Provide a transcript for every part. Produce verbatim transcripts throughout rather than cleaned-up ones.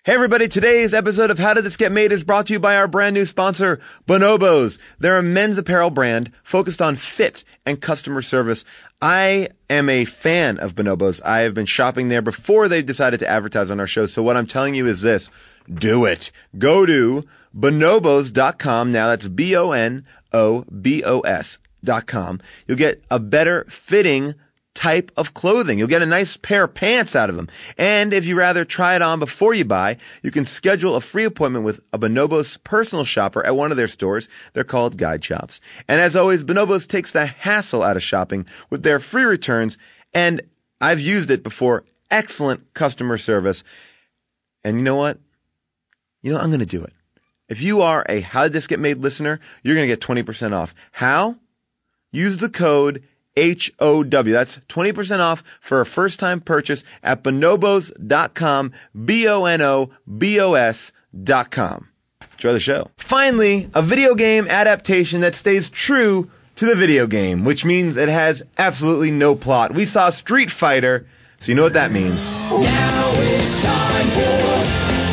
Hey everybody, today's episode of How Did This Get Made is brought to you by our brand new sponsor, Bonobos. They're a men's apparel brand focused on fit and customer service. I am a fan of Bonobos. I have been shopping there before they've decided to advertise on our show. So what I'm telling you is this, do it. Go to bonobos dot com. Now that's B O N O B O S dot com. You'll get a better fitting type of clothing. You'll get a nice pair of pants out of them. And if you rather try it on before you buy, you can schedule a free appointment with a Bonobos personal shopper at one of their stores. They're called Guide Shops. And as always, Bonobos takes the hassle out of shopping with their free returns. And I've used it before. Excellent customer service. And you know what? You know, I'm going to do it. If you are a How Did This Get Made listener, you're going to get twenty percent off. How? Use the code H O W. That's twenty percent off for a first-time purchase at bonobos dot com, B O N O B O S dot com. Enjoy the show. Finally, a video game adaptation that stays true to the video game, which means it has absolutely no plot. We saw Street Fighter, so you know what that means. Now it's time for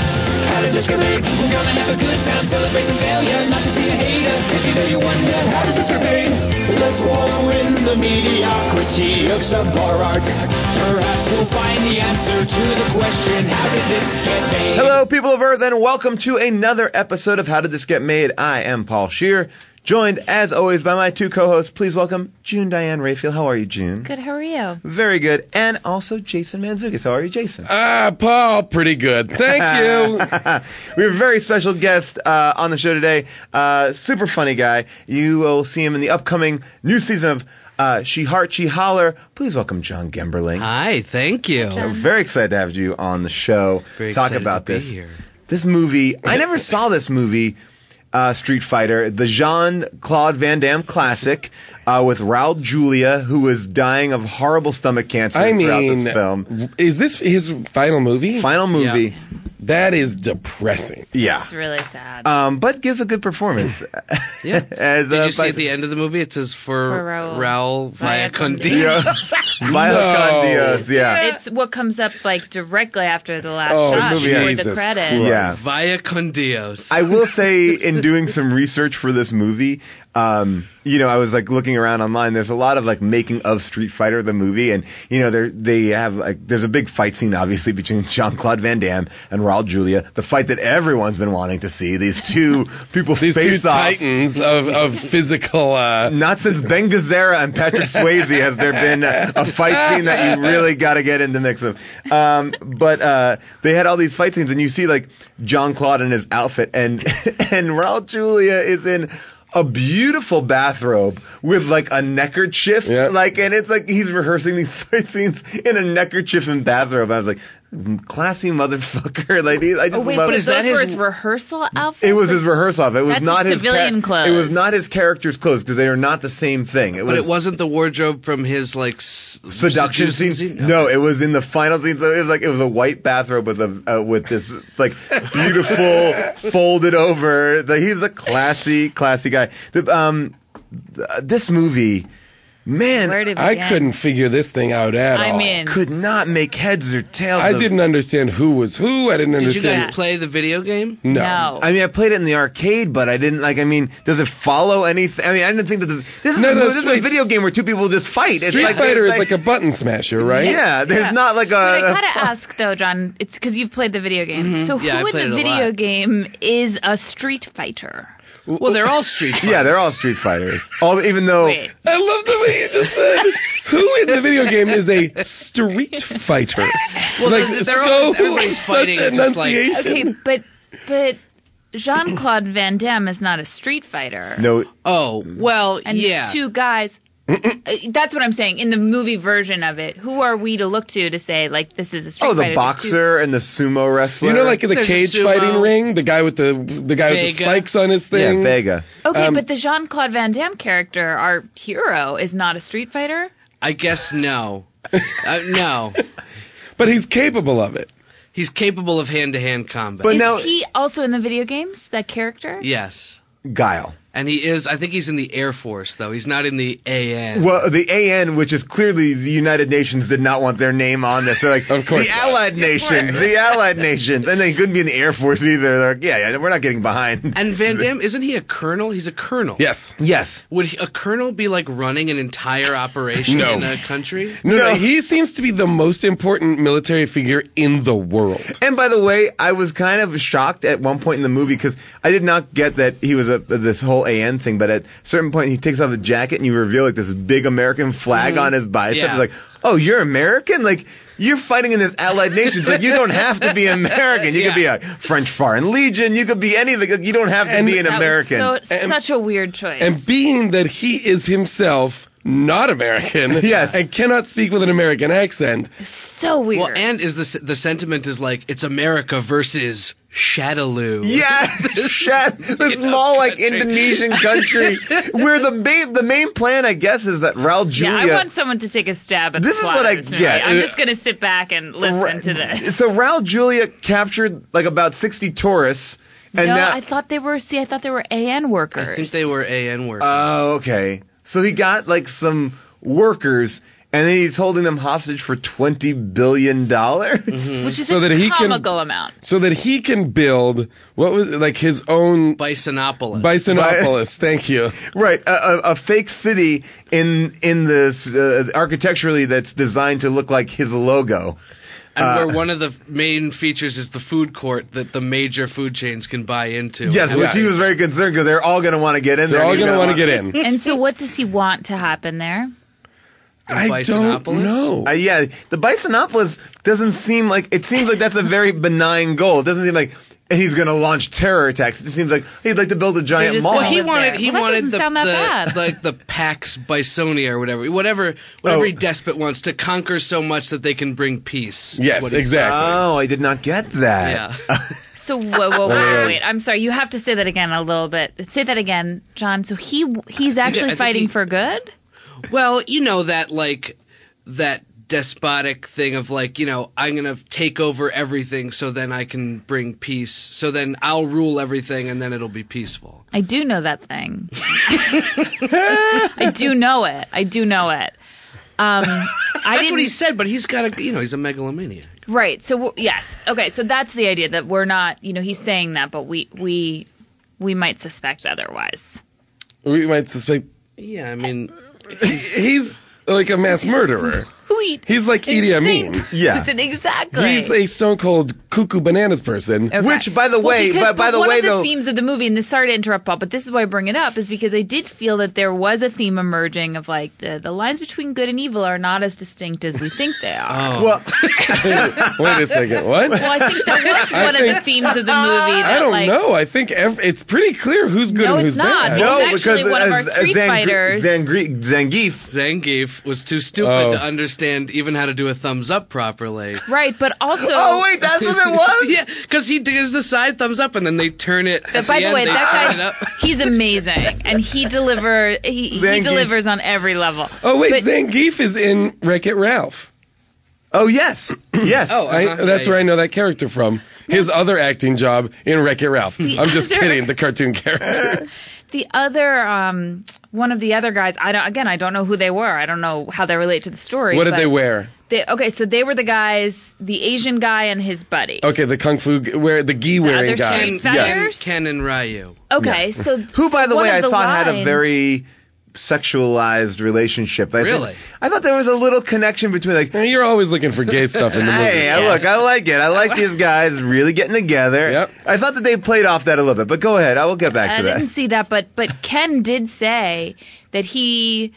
How Did This Get Made? We're gonna have a good time, celebrate some failure, not just be a hater. Cause you know you wonder, how did this get made? Let's wallow in the mediocrity of subpar art. Perhaps we'll find the answer to the question, how did this get made? Hello, people of Earth, and welcome to another episode of How Did This Get Made? I am Paul Scheer, joined, as always, by my two co-hosts. Please welcome June Diane Raphael. How are you, June? Good, how are you? Very good. And also Jason Mantzoukas. How are you, Jason? Ah, Paul, pretty good. Thank you. We have a very special guest uh, on the show today. Uh, super funny guy. You will see him in the upcoming new season of uh, She Heart, She Holler. Please welcome John Gemberling. Hi, thank you. We're very excited to have you on the show. Very Talk excited about to be this. here. This movie, I never saw this movie. Uh, Street Fighter, the Jean-Claude Van Damme classic, uh, with Raul Julia, who was dying of horrible stomach cancer I throughout mean, this film. is this his final movie? Final movie. That is depressing. Yeah. It's really sad. Um, but gives a good performance. Yeah. As, Did uh, you see by- at the end of the movie it says for, For Raul- Raul Villacondias. Villacondias? Vaya No. con Dios, yeah. It's what comes up like directly after the last Oh, shot movie, before Jesus the credits. Christ. Yeah. Via con Dios. I will say, in doing some research for this movie, um, you know, I was like looking around online. There's a lot of like making of Street Fighter the movie, and you know, they they have like there's a big fight scene obviously between Jean-Claude Van Damme and Raul Julia. The fight that everyone's been wanting to see. These two people These two face off. titans of, of physical. Uh, Not since Ben Gazzara and Patrick Swayze has there been a, a fight scene that you really got to get in the mix of. Um, but uh, they had all these fight scenes, and you see like Jean-Claude in his outfit, and and Raul Julia is in a beautiful bathrobe with like a neckerchief, Yeah. like, and it's like he's rehearsing these fight scenes in a neckerchief and bathrobe. I was like, classy motherfucker. Like, he- I just Oh, wait, love so it. is those that were his- his rehearsal outfits? It was his rehearsal outfit. It was That's not his his civilian char- It was clothes. not his character's clothes because they are not the same thing. It But was it wasn't the wardrobe from his like s- seduction scene. seducing No, it was in the final scene. So it was like it was a white bathrobe with a uh, with this like beautiful folded over. Like, he's a classy, classy guy. The, um, th- this movie, man, Where did it I begin? couldn't figure this thing out at I all. mean, could not make heads or tails. I of- didn't understand who was who. I didn't Did you understand. guys play the video game? no. no. I mean, I played it in the arcade, but I didn't like. I mean, does it follow anything? I mean, I didn't think that the this is, No, a, no, this is a Street- video game where two people just fight. It's Street like Fighter they- is like a button smasher, right? Yeah, there's Yeah. not like a. But I gotta ask though, John. It's because you've played the video game. So Yeah, I who in played the it a video lot. game is a Street Fighter? Well, they're all Street Fighters. yeah, they're all Street Fighters. All even though. Wait. I love the way you just said. Who in the video game is a street fighter? Well, like they're, they're so always, everybody's such fighting just like enunciation. Okay, but but Jean-Claude Van Damme is not a Street Fighter. No, oh well And yeah. two guys. Uh, That's what I'm saying. In the movie version of it, who are we to look to to say like this is a Street oh, the Fighter? boxer and the sumo wrestler. You know, like in the There's a cage sumo. fighting ring, the guy with the the guy with the Vega. spikes on his yeah, thing. Vega. Okay, Um, but the Jean-Claude Van Damme character, our hero, is not a Street Fighter. I guess no. uh, no. But he's capable of it. He's capable of hand-to-hand combat. But Is now- he also in the video games? That character? yes. Guile. And he is, I think he's in the Air Force, though. He's not in the A N. Well, the A N, which is clearly the United Nations, did not want their name on this. They're like, Of course the not. Allied Nations, the Allied Nations. And they couldn't be in the Air Force either. They're like, yeah, yeah, we're not getting behind. And Van Damme, isn't he a colonel? He's a colonel. Yes. Yes. Would he, a colonel be like running an entire operation No. in a country? No, no, No. he seems to be the most important military figure in the world. And by the way, I was kind of shocked at one point in the movie because I did not get that he was a this whole A N thing. But at a certain point, he takes off the jacket and you reveal like this big American flag on his bicep. Yeah. It's like, oh, you're American? Like you're fighting in this Allied Nations. Like you don't have to be American. You could be a French Foreign Legion. You could be anything. Like, you don't have to And be an that That American. was so, such a weird choice. And being that he is himself not American, Yes. and cannot speak with an American accent, so weird. Well, and is the the sentiment is like it's America versus Shadaloo. Yeah, Shat, the small like country. Indonesian country where the main the main plan, I guess, is that Raul Julia. yeah, I want someone to take a stab at This the is plot what of I this movie. get. I'm just going to sit back and listen Ra- to this. So Raul Julia captured like about sixty tourists, and no, that. I thought they were. See, I thought they were A N workers. I think they were A N workers. Oh, okay. So he got like some workers, and then he's holding them hostage for twenty billion dollars. which is so a that he can- comical amount. so that he can build what was it, like his own Bisonopolis. Bisonopolis. Thank you. Right, a, a, a fake city in in this uh, architecturally that's designed to look like his logo. and Uh, where one of the main features is the food court that the major food chains can buy into. Yes, And which he was very concerned because they're all going to want to get in They're there. all He's going to gonna want to get in. And so, what does he want to happen there? I don't Bisonopolis? know. Uh, yeah, the Bisonopolis doesn't seem like it seems like that's a very benign goal. It doesn't seem like he's going to launch terror attacks. It just seems like he'd like to build a giant just mall. gonna Well, he live wanted there. he Well, that wanted doesn't the sound that the, bad. like the Pax Bisonia or whatever whatever whatever Oh. despot wants to conquer so much that they can bring peace. is Yes, what he said. exactly. Oh, I did not get that. Yeah. So, whoa, whoa, wait, wait. I'm sorry. You have to say that again a little bit. Say that again, John. So he he's actually I think fighting he- for good. Well, you know that like that despotic thing of like, you know, I'm going to take over everything so then I can bring peace. So then I'll rule everything and then it'll be peaceful. I do know that thing. I do know it. I do know it. Um, I That's didn't, what he said, but he's got a, you know, he's a megalomaniac. Right. So w- yes. Okay. So that's the idea that we're not. You know, he's saying that, but we we we might suspect otherwise. We might suspect Yeah, I mean, he's like a mass murderer. Complete. He's like Idi insane Amin. Yeah. person, exactly. He's a stone cold cuckoo bananas person. Okay. Which, by the Well, way, because- by, by but the one way, of the though, themes of the movie, and this sorry to interrupt, Paul, but this is why I bring it up, is because I did feel that there was a theme emerging of like the, the lines between good and evil are not as distinct as we think they are. oh. well, Wait a second. What? Well, I think that was one of the think- themes of the movie. That, I don't like, know. I think ev- it's pretty clear who's good No, and it's who's not, bad. because- no, actually because one of our as- Street Zangri- Fighters- Zangri- Zangief. Zangief was too stupid Oh. to understand even how to do a thumbs up properly. Right, but also. Oh wait, that's what it was. Yeah, because he gives the side thumbs up and then they turn it. But At by the, the end, way, they that turn it up. guy's he's amazing, and he deliver he, he Thank you. delivers on every level. Oh wait, But- Zangief is in Wreck-It Ralph. Oh yes, yes. Oh, I, Uh-huh, that's yeah, where yeah. I know that character from. His other acting job in Wreck-It Ralph. I'm just other- kidding. The cartoon character. The other, um, one of the other guys, I don't. Again, I don't know who they were. I don't know how they relate to the story. What did but they wear? They, okay, so they were the guys, the Asian guy and his buddy. Okay, the kung fu g- wear the gi wearing other guy. Street Ken, Fighters? Ken, Fighters? Ken and Ryu. Okay, so Who, by so the one way, of I the thought had a lines- very sexualized relationship. I think- Really? I thought there was a little connection between like. You're always looking for gay stuff in the movies. Hey, I look, I like it. I like these guys really getting together. Yep. I thought that they played off that a little bit, but go ahead. I will get back I to that. didn't see that, but but Ken did say that he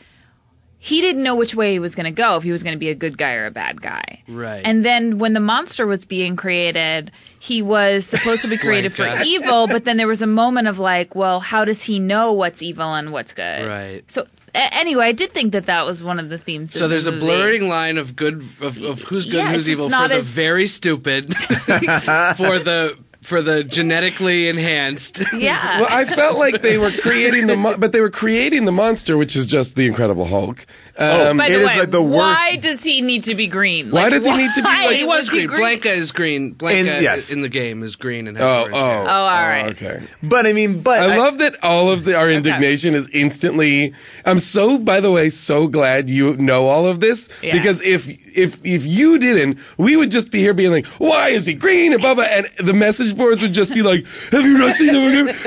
he didn't know which way he was going to go, if he was going to be a good guy or a bad guy. Right. And then when the monster was being created, he was supposed to be created for God. evil, but then there was a moment of like, well, how does he know what's evil and what's good? Right. So a- anyway, I did think that that was one of the themes. So of there's the a movie. blurring line of good of, of who's good Yeah, and who's it's- evil it's for not the as- very stupid, for the for the genetically enhanced. Yeah. Well, I felt like they were creating the, mo- but they were creating the monster, which is just the Incredible Hulk. Um, By It the is way, like the worst- why does he need to be green? Why Like, does he need to be, why like- He was green. green. Blanca is green. Blanca In- yes. in the game is green and has oh, orange oh, hair. Oh, all right. okay. But I mean, but I love that all of the, our indignation is instantly. I'm so, by the way, so glad you know all of this Yeah. because if if if you didn't, we would just be here being like, "Why is he green?" and blah blah, and the message boards would just be like, "Have you not seen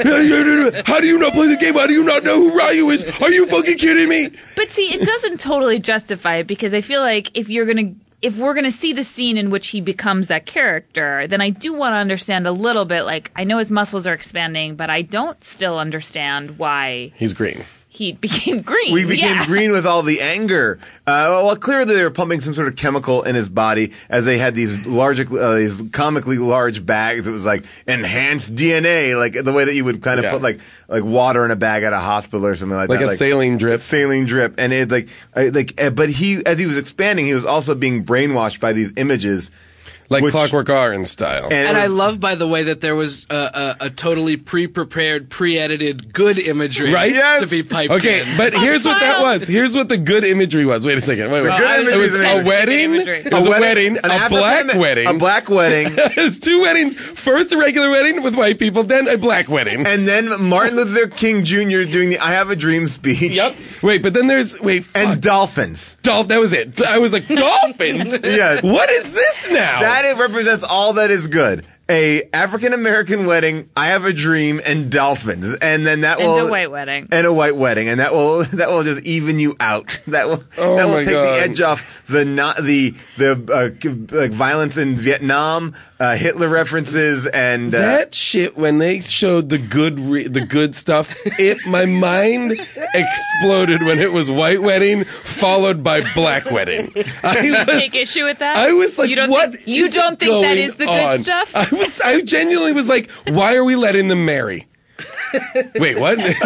the game? How do you not play the game? How do you not know who Ryu is? Are you fucking kidding me?" But see, it doesn't totally justify it because I feel like if you're gonna, if we're gonna see the scene in which he becomes that character, then I do want to understand a little bit. Like, I know his muscles are expanding, but I don't still understand why He's green. he became green. we became Yeah. green with all the anger. Uh, well, clearly they were pumping some sort of chemical in his body as they had these large, uh, these comically large bags. It was like enhanced D N A, like the way that you would kind of Yeah. put like like water in a bag at a hospital or something like, Like that. a saline drip. saline drip, and it like I, like. Uh, but he, as he was expanding, he was also being brainwashed by these images. Like Which- Clockwork Orange style. And, it And I was- love, by the way, that there was a, a, a totally pre-prepared, pre-edited good imagery Right? Yes. to be piped Okay, in. but here's what that wild. was. Here's what the good imagery was. Wait a second. Wait, wait. good I- imagery it was is a amazing. wedding. Imagery. It was a, wedding, an a African- black wedding. a black wedding. There's two weddings. First a regular wedding with white people, then a black wedding. And then Martin Luther King Junior doing the "I Have a Dream" speech. Yep. Wait, but then there's wait And fuck. dolphins. Dolph. That was it. I was like dolphins. Yes. What is this now? That it represents all that is good. A African American wedding, "I Have a Dream," and dolphins, and then that And will a white wedding. and a white wedding, and that will that will just even you out. That will Oh that will my take God. the edge off the not the the uh, like violence in Vietnam, uh, Hitler references, and uh, That shit when they showed the good re- the good stuff, it my mind exploded when it was white wedding followed by black wedding. I was, Take issue with that. I was like, you don't what? Think, you is don't think that going is the on? good stuff? I was. I genuinely was like, why are we letting them marry? Wait, what? no,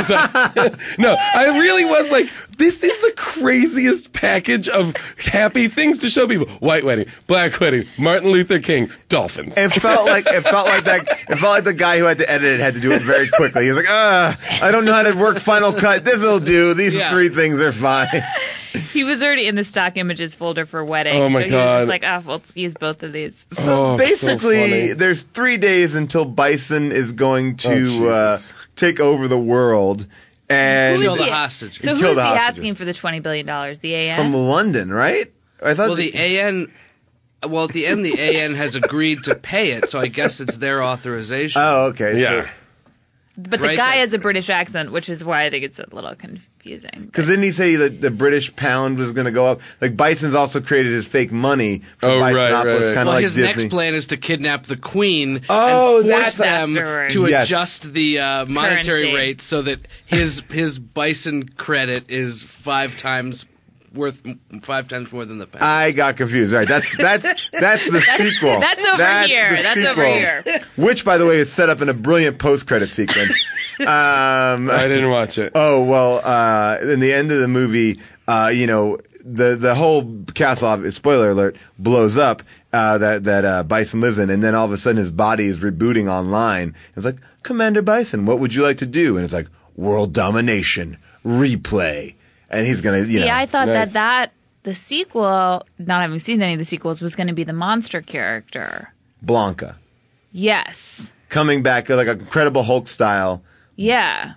I really was like, this is the craziest package of happy things to show people. White wedding, black wedding, Martin Luther King, dolphins. it felt like it felt like that. It felt like the guy who had to edit it had to do it very quickly. He was like, "Ah, I don't know how to work Final Cut. This'll do. These Yeah. three things are fine." He was already in the stock images folder for wedding. Oh my so he was God. just like, oh, well, let's use both of these. So Oh, so basically, funny. there's three days until Bison is going to Oh, uh, Jesus. take over the world, and Who Kill is the he- hostage. So Kill who's he the hostages. asking for the twenty billion dollars? The A N? from London, right? I thought Well, the A N. Well, at the end, the A N has agreed to pay it, so I guess it's their authorization. Oh, okay. Yeah. but the right guy there. has a British accent, which is why I think it's a little confusing. Because didn't he say that the British pound was going to go up? Like Bison's also created his fake money for Oh, right, Bisonopolis, right, right. kind of Well, like his Disney. next plan is to kidnap the queen Oh, and force that's them afterwards. to Yes. adjust the uh, monetary Currency. rate so that his his bison credit is five times worth five times more than the pound. I got confused. All right, that's that's that's the sequel. That's over here. the That's over sequel. here. Which, by the way, is set up in a brilliant post-credit sequence. um, I didn't watch it. Oh well, uh, in the end of the movie, uh, you know, the the whole castle, spoiler alert, blows up uh, that that uh, Bison lives in, and then all of a sudden his body is rebooting online. It's like, Commander Bison, what would you like to do? And it's like, world domination, replay, and he's gonna, you See, know, I thought nice. that that the sequel, not having seen any of the sequels, was going to be the monster character. Blanca Yes. coming back like a Incredible Hulk style. Yeah.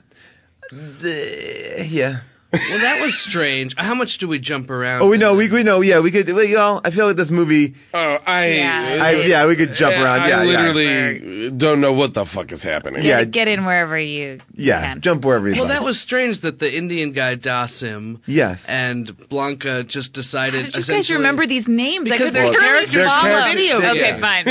The- yeah. Well, that was strange. How much do we jump around? Oh, we know, we we know, yeah, we could. We, you know, I feel like this movie. Oh, I, Yeah. I, yeah, we could jump around. I Yeah, yeah. literally don't know what the fuck is happening. Yeah. Get, get in wherever you Yeah, can. jump wherever you Well, want. that was strange that the Indian guy Dasim, Yes. and Blanca just decided. How did you guys essentially- remember these names? Because I they're couldn't really characters follow. from the video Okay, game. fine.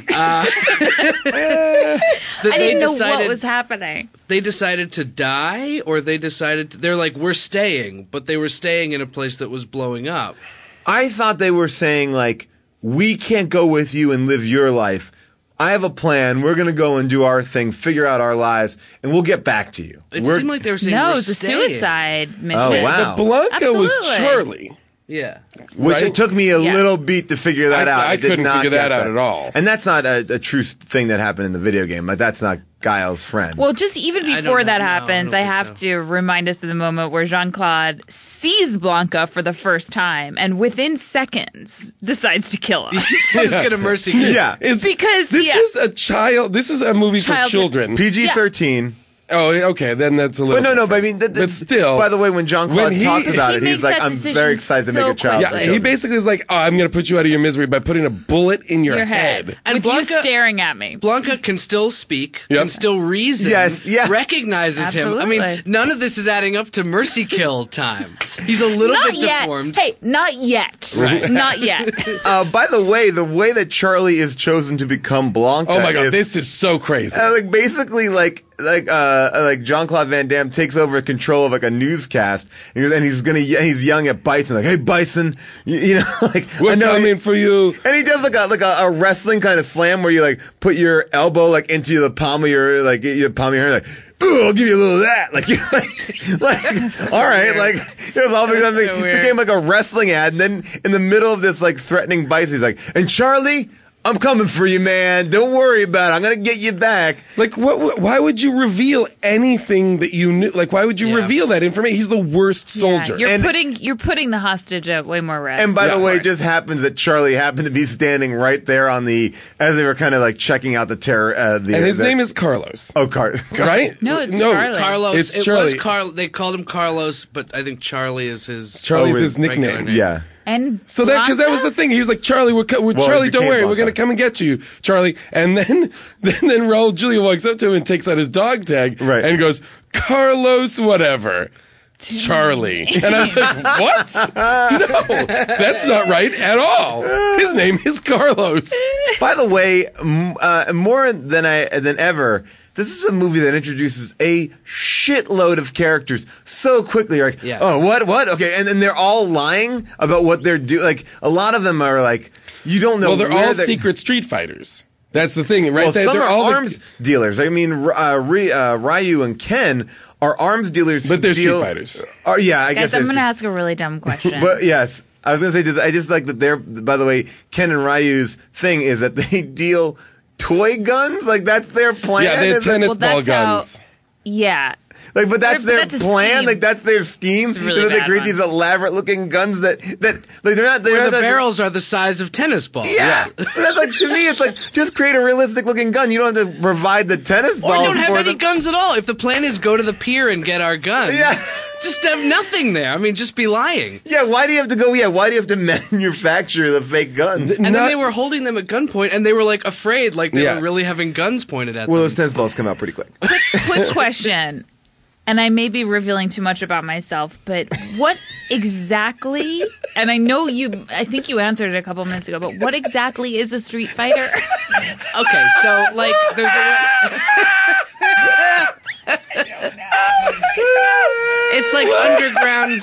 that I they didn't know decided, what was happening. They decided to die, or they decided to, they're like, we're staying, but they were staying in a place that was blowing up. I thought they were saying like, we can't go with you and live your life. I have a plan. We're going to go and do our thing, figure out our lives, and we'll get back to you. It We're- seemed like they were saying No, we're it was a staying. suicide mission. Oh, wow. But Blanca was Absolutely. Charlie. Yeah. Which Right? it took me a Yeah. little beat to figure that I- out. I did couldn't not figure get that out at all. And that's not a, a true thing that happened in the video game. Like that's not Guile's friend. Well, just even I don't before know. that No, I happens, don't I, think have so. to remind us of the moment where Jean-Claude sees Blanca for the first time and within seconds decides to kill him. He's gonna mercy kill. yeah, Is- Because, this yeah. is a child. This is a movie for Child- children. P G thirteen. Oh, okay, then that's a little. But no, no. different. But I mean, th- th- But still, By the way, when Jean Claude when he- talks about He it, makes he's like, that "I'm decision very excited to so make a child." yeah, for he children." basically is like, "Oh, I'm going to put you out of your misery by putting a bullet in your, Your head. And with you Blanca- staring at me. Blanca can still speak, Yep. can still reason, Yes, yeah. recognizes him. I Absolutely. mean, none of this is adding up to mercy kill time. He's a little Not bit yet. deformed. Hey, not yet. Right. Not yet. Uh, by the way, the way that Charlie is chosen to become Blanca. Oh my god, is, this is so crazy. uh, like basically like like uh like Jean Claude Van Damme takes over control of like a newscast, and he's, and he's gonna ye- he's yelling at Bison like, "Hey Bison, you, you know like I We're know he- coming for you." And he does like a like a, a wrestling kind of slam where you like put your elbow like into the palm of your like your palm of your hand like. Ooh, I'll give you a little of that. Like, you like, like all right, weird. like it was all because so it weird. became like a wrestling ad. And then in the middle of this like threatening Bison, he's like, "And Charlie, I'm coming for you, man. Don't worry about it. I'm gonna get you back." Like, what, what? Why would you reveal anything that you knew? Like, why would you Yeah. reveal that information? He's the worst soldier. Yeah, you're And- putting you're putting the hostage at way more risk. And by Yeah. the way, it just happens that Charlie happened to be standing right there on the as they were kind of like checking out the terror. Uh, the, and his the- name is Carlos. oh Car, Right? No, it's no. Charlie. Carlos. It's it Charlie. was Carl. They called him Carlos, but I think Charlie is his. Charlie's Oh, his regular nickname. name. yeah. and So that because that was the Blanca? thing. He was like, Charlie, we're, co- we're Well, Charlie. it Don't became worry, we're Blanca. gonna come and get you, Charlie. And then then then Raul Julia walks up to him and takes out his dog tag, Right. and goes, Carlos, whatever. Charlie. And I was like, what? No, that's not right at all. His name is Carlos. By the way, m- uh, more than I than ever, this is a movie that introduces a shitload of characters so quickly. Like, Yes. oh, what, what? Okay, and then they're all lying about what they're doing. Like, a lot of them are like, you don't know. Well, they're where all secret street fighters. That's the thing, right? Well, They- some they're are all the- arms dealers. I mean, R- uh, Ry- uh, Ryu and Ken are arms dealers, who But they're street deal- fighters. Are, yeah, I Guys, guess. I'm they're going to street- ask a really dumb question. But yes, I was gonna say, I just like that they're, by the way, Ken and Ryu's thing is that they deal toy guns. Like, that's their plan. Yeah, they're Is it- tennis Well, ball that's how- guns. yeah. Like, but that's But their that's a plan. scheme. Like, that's their scheme. It's a really that they bad create one. these elaborate looking guns that that like they're not. They're Where not the that- barrels are the size of tennis balls. Yeah, that's like to me. It's like just create a realistic looking gun. You don't have to provide the tennis Or balls don't have for any them. guns at all. If the plan is go to the pier and get our guns, Yeah. just have nothing there. I mean, just be lying. Yeah, why do you have to go? Yeah, why do you have to manufacture the fake guns? And then Not- they were holding them at gunpoint, and they were like afraid, like they Yeah. were really having guns pointed at Well, them. those tennis balls come out pretty quick. Quick, quick question. And I may be revealing too much about myself, but what exactly, and I know you, I think you answered it a couple minutes ago, but what exactly is a street fighter? Okay, so like there's a. It's like underground.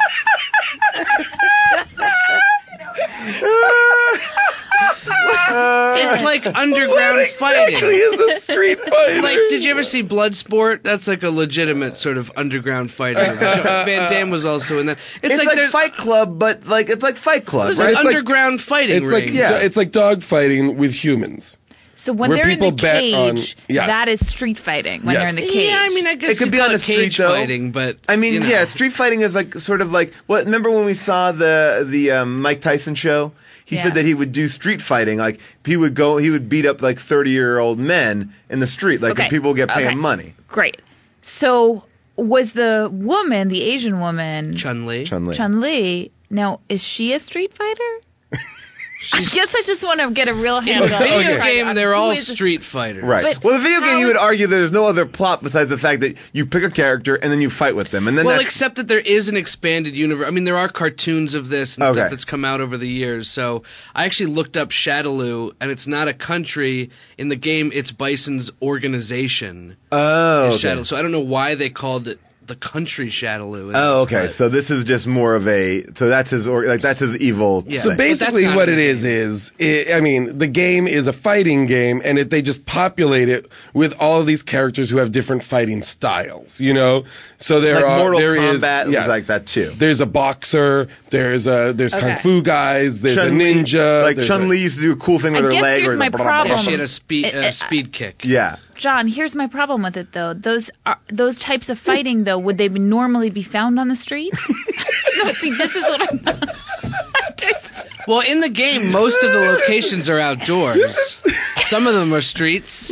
It's like underground fighting. Exactly is a street fighter. Like, did you ever see Bloodsport? That's like a legitimate sort of underground fighting. Van Damme was also in that. It's, It's, like, like, there's, Fight Club, but like it's like Fight Club, there's right? an It's like- underground fighting it's ring. like Yeah. it's like dog fighting with humans. So when Where they're in the people bet cage, on- yeah. that is street fighting when Yes. they're in the cage. Yeah, I mean, I guess It could you be call on it the street, cage though. fighting, but I mean, you know. yeah, street fighting is like sort of like what. Remember when we saw the the um, Mike Tyson show? He Yeah. said that he would do street fighting. Like he would go, he would beat up like thirty year old men in the street. Like Okay. and people would get pay Okay. him money. Great. So was the woman, the Asian woman, Chun Li. Chun Li. Chun Li? Now, is she a street fighter? I guess I just want to get a real handle. on Video who game, they're who all is- street fighters. Right. But Well, the video game, how you would is- argue there's no other plot besides the fact that you pick a character and then you fight with them, and then Well, that's, except that there is an expanded universe. I mean, there are cartoons of this and Okay. stuff that's come out over the years. So I actually looked up Shadaloo, and it's not a country in the game. It's Bison's organization. oh, is okay. Shadaloo. So I don't know why they called it the the country Shadaloo. in Oh, this, okay. but- So this is just more of a. So that's his. Or, like that's his evil. Yeah. So thing. But that's basically, not what in it the is game. is, it, I mean, the game is a fighting game, and it, they just populate it with all of these characters who have different fighting styles. You know, so there like are Mortal there is Kombat yeah. was like that too. There's a boxer. There's a there's Okay. kung fu guys. There's Chun-Li- a ninja. Like there's Chun a- Li used to do a cool thing with I her guess leg. here's where my blah, blah, blah, blah. Yeah, problem. she had a speed It- uh, it- speed kick. Yeah. John, here's my problem with it, though. Those are, those types of fighting, though, would they be normally be found on the street? No, see, this is what I'm not understanding. Well, in the game, most of the locations are outdoors. Some of them are streets.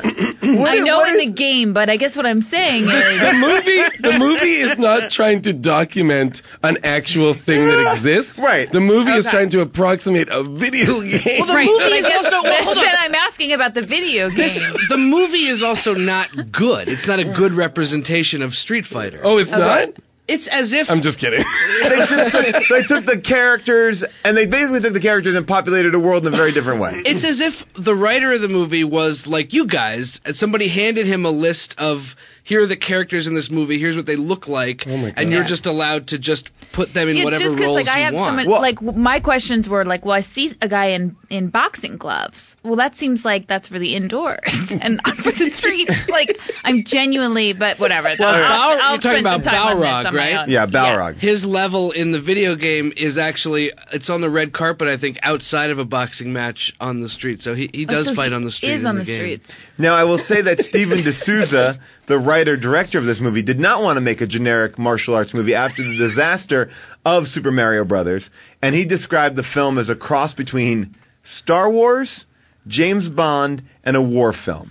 I know in the game, but I guess what I'm saying the is, movie the movie is not trying to document an actual thing that exists. Right. The movie is Okay. trying to approximate a video game. the right? movie But I is guess also- well, hold on. then I'm asking about the video game. This, the movie is also not good. It's not a good representation of Street Fighter. oh, it's not? It's as if I'm just kidding. they just took, they took the characters and they basically took the characters and populated a world in a very different way. it's as if the writer of the movie was like you guys, and somebody handed him a list of here are the characters in this movie. Here's what they look like, Oh my God. and you're Yeah. just allowed to just put them in Yeah, whatever just 'cause, roles like I you have want. someone Well- like w- my questions were like, well, I see a guy in in boxing gloves. Well, that seems like that's for the indoors and not for the streets. Like I'm genuinely, but whatever. Well, I'll, Bal- I'll you're talking spend about some time on this Balrog, on my right? own. Yeah, Balrog. His level in the video game is actually it's on the red carpet. I think outside of a boxing match on the street. So he, he Oh, does so fight he on the street. Is in on the, game. streets. Now, I will say that Steven D'Souza, the writer director of this movie, did not want to make a generic martial arts movie after the disaster of Super Mario Brothers, and he described the film as a cross between Star Wars, James Bond, and a war film.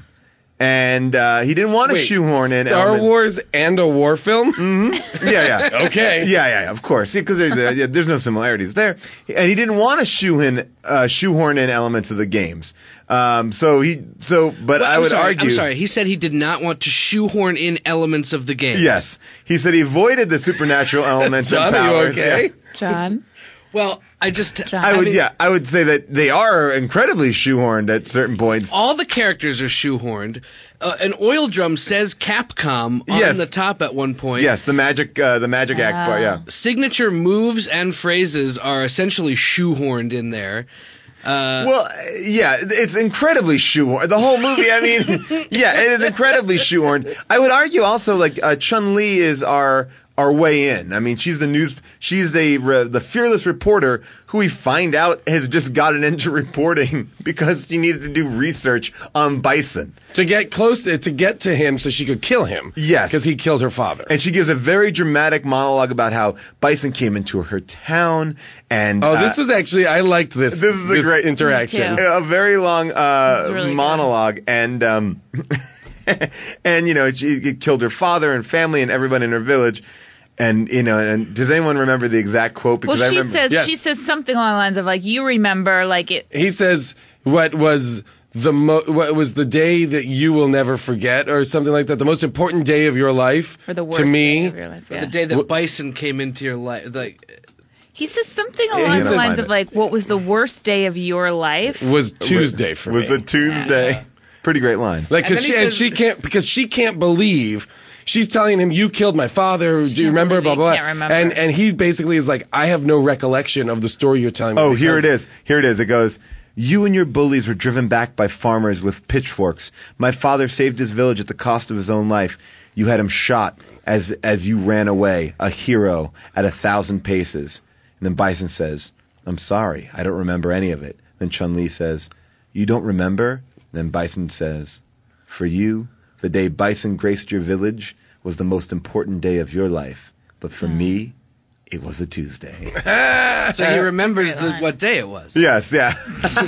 And uh, he didn't want to Wait, shoehorn in Star element- Wars and a war film? Yeah, yeah. Okay. Yeah, yeah, yeah, of course. Because there's, uh, yeah, there's no similarities there. And he didn't want to shoe in, uh, shoehorn in elements of the games. Um, so he, so, but Well, I I'm would sorry, argue. I'm sorry. He said he did not want to shoehorn in elements of the game. Yes. He said he avoided the supernatural elements John, and are you powers. okay? Yeah. John. Well, I just John. I would, mean, yeah, I would say that they are incredibly shoehorned at certain points. All the characters are shoehorned. Uh, an oil drum says Capcom on Yes. the top at one point. Yes, the magic, uh, the magic act part, yeah. Signature moves and phrases are essentially shoehorned in there. Well, uh, yeah, it's incredibly shoehorned. The whole movie, I mean, yeah, it is incredibly shoehorned. I would argue also, like, uh, Chun-Li is our our way in. I mean, she's the news, she's a, re, the fearless reporter who we find out has just gotten into reporting because she needed to do research on Bison. To get close to, to get to him so she could kill him. Yes. Because he killed her father. And she gives a very dramatic monologue about how Bison came into her town and. oh, uh, this was actually, I liked this. This is a great- interaction. Me too. a very long uh, This is really good. monologue, and um, and you know she killed her father and family and everyone in her village, and you know, and does anyone remember the exact quote? Well, I she remember, says yes. she says something along the lines of like, "You remember like it." He says, what was the mo- what was the day that you will never forget, or something like that, the most important day of your life Or the worst to me. day of your life. Yeah. The day that Bison came into your life. Like, He says something he along the says- lines of like, "What was the worst day of your life?" was Tuesday for was me. a Tuesday. Pretty great line. Like, And cause then he she, and says- she can't, because she can't believe, she's telling him, you killed my father, do you can't remember, blah, believe blah, he blah. can't remember. And, and he basically is like, I have no recollection of the story you're telling me. Oh, here it because- is. Here it is. It goes, "You and your bullies were driven back by farmers with pitchforks. My father saved his village at the cost of his own life. You had him shot as as you ran away, a hero at a thousand paces." And then Bison says, "I'm sorry. I don't remember any of it." Then Chun-Li says, "You don't remember?" Then Bison says, "For you, the day Bison graced your village was the most important day of your life. But for me, it was a Tuesday." so he remembers the, what day it was. Yes, yeah.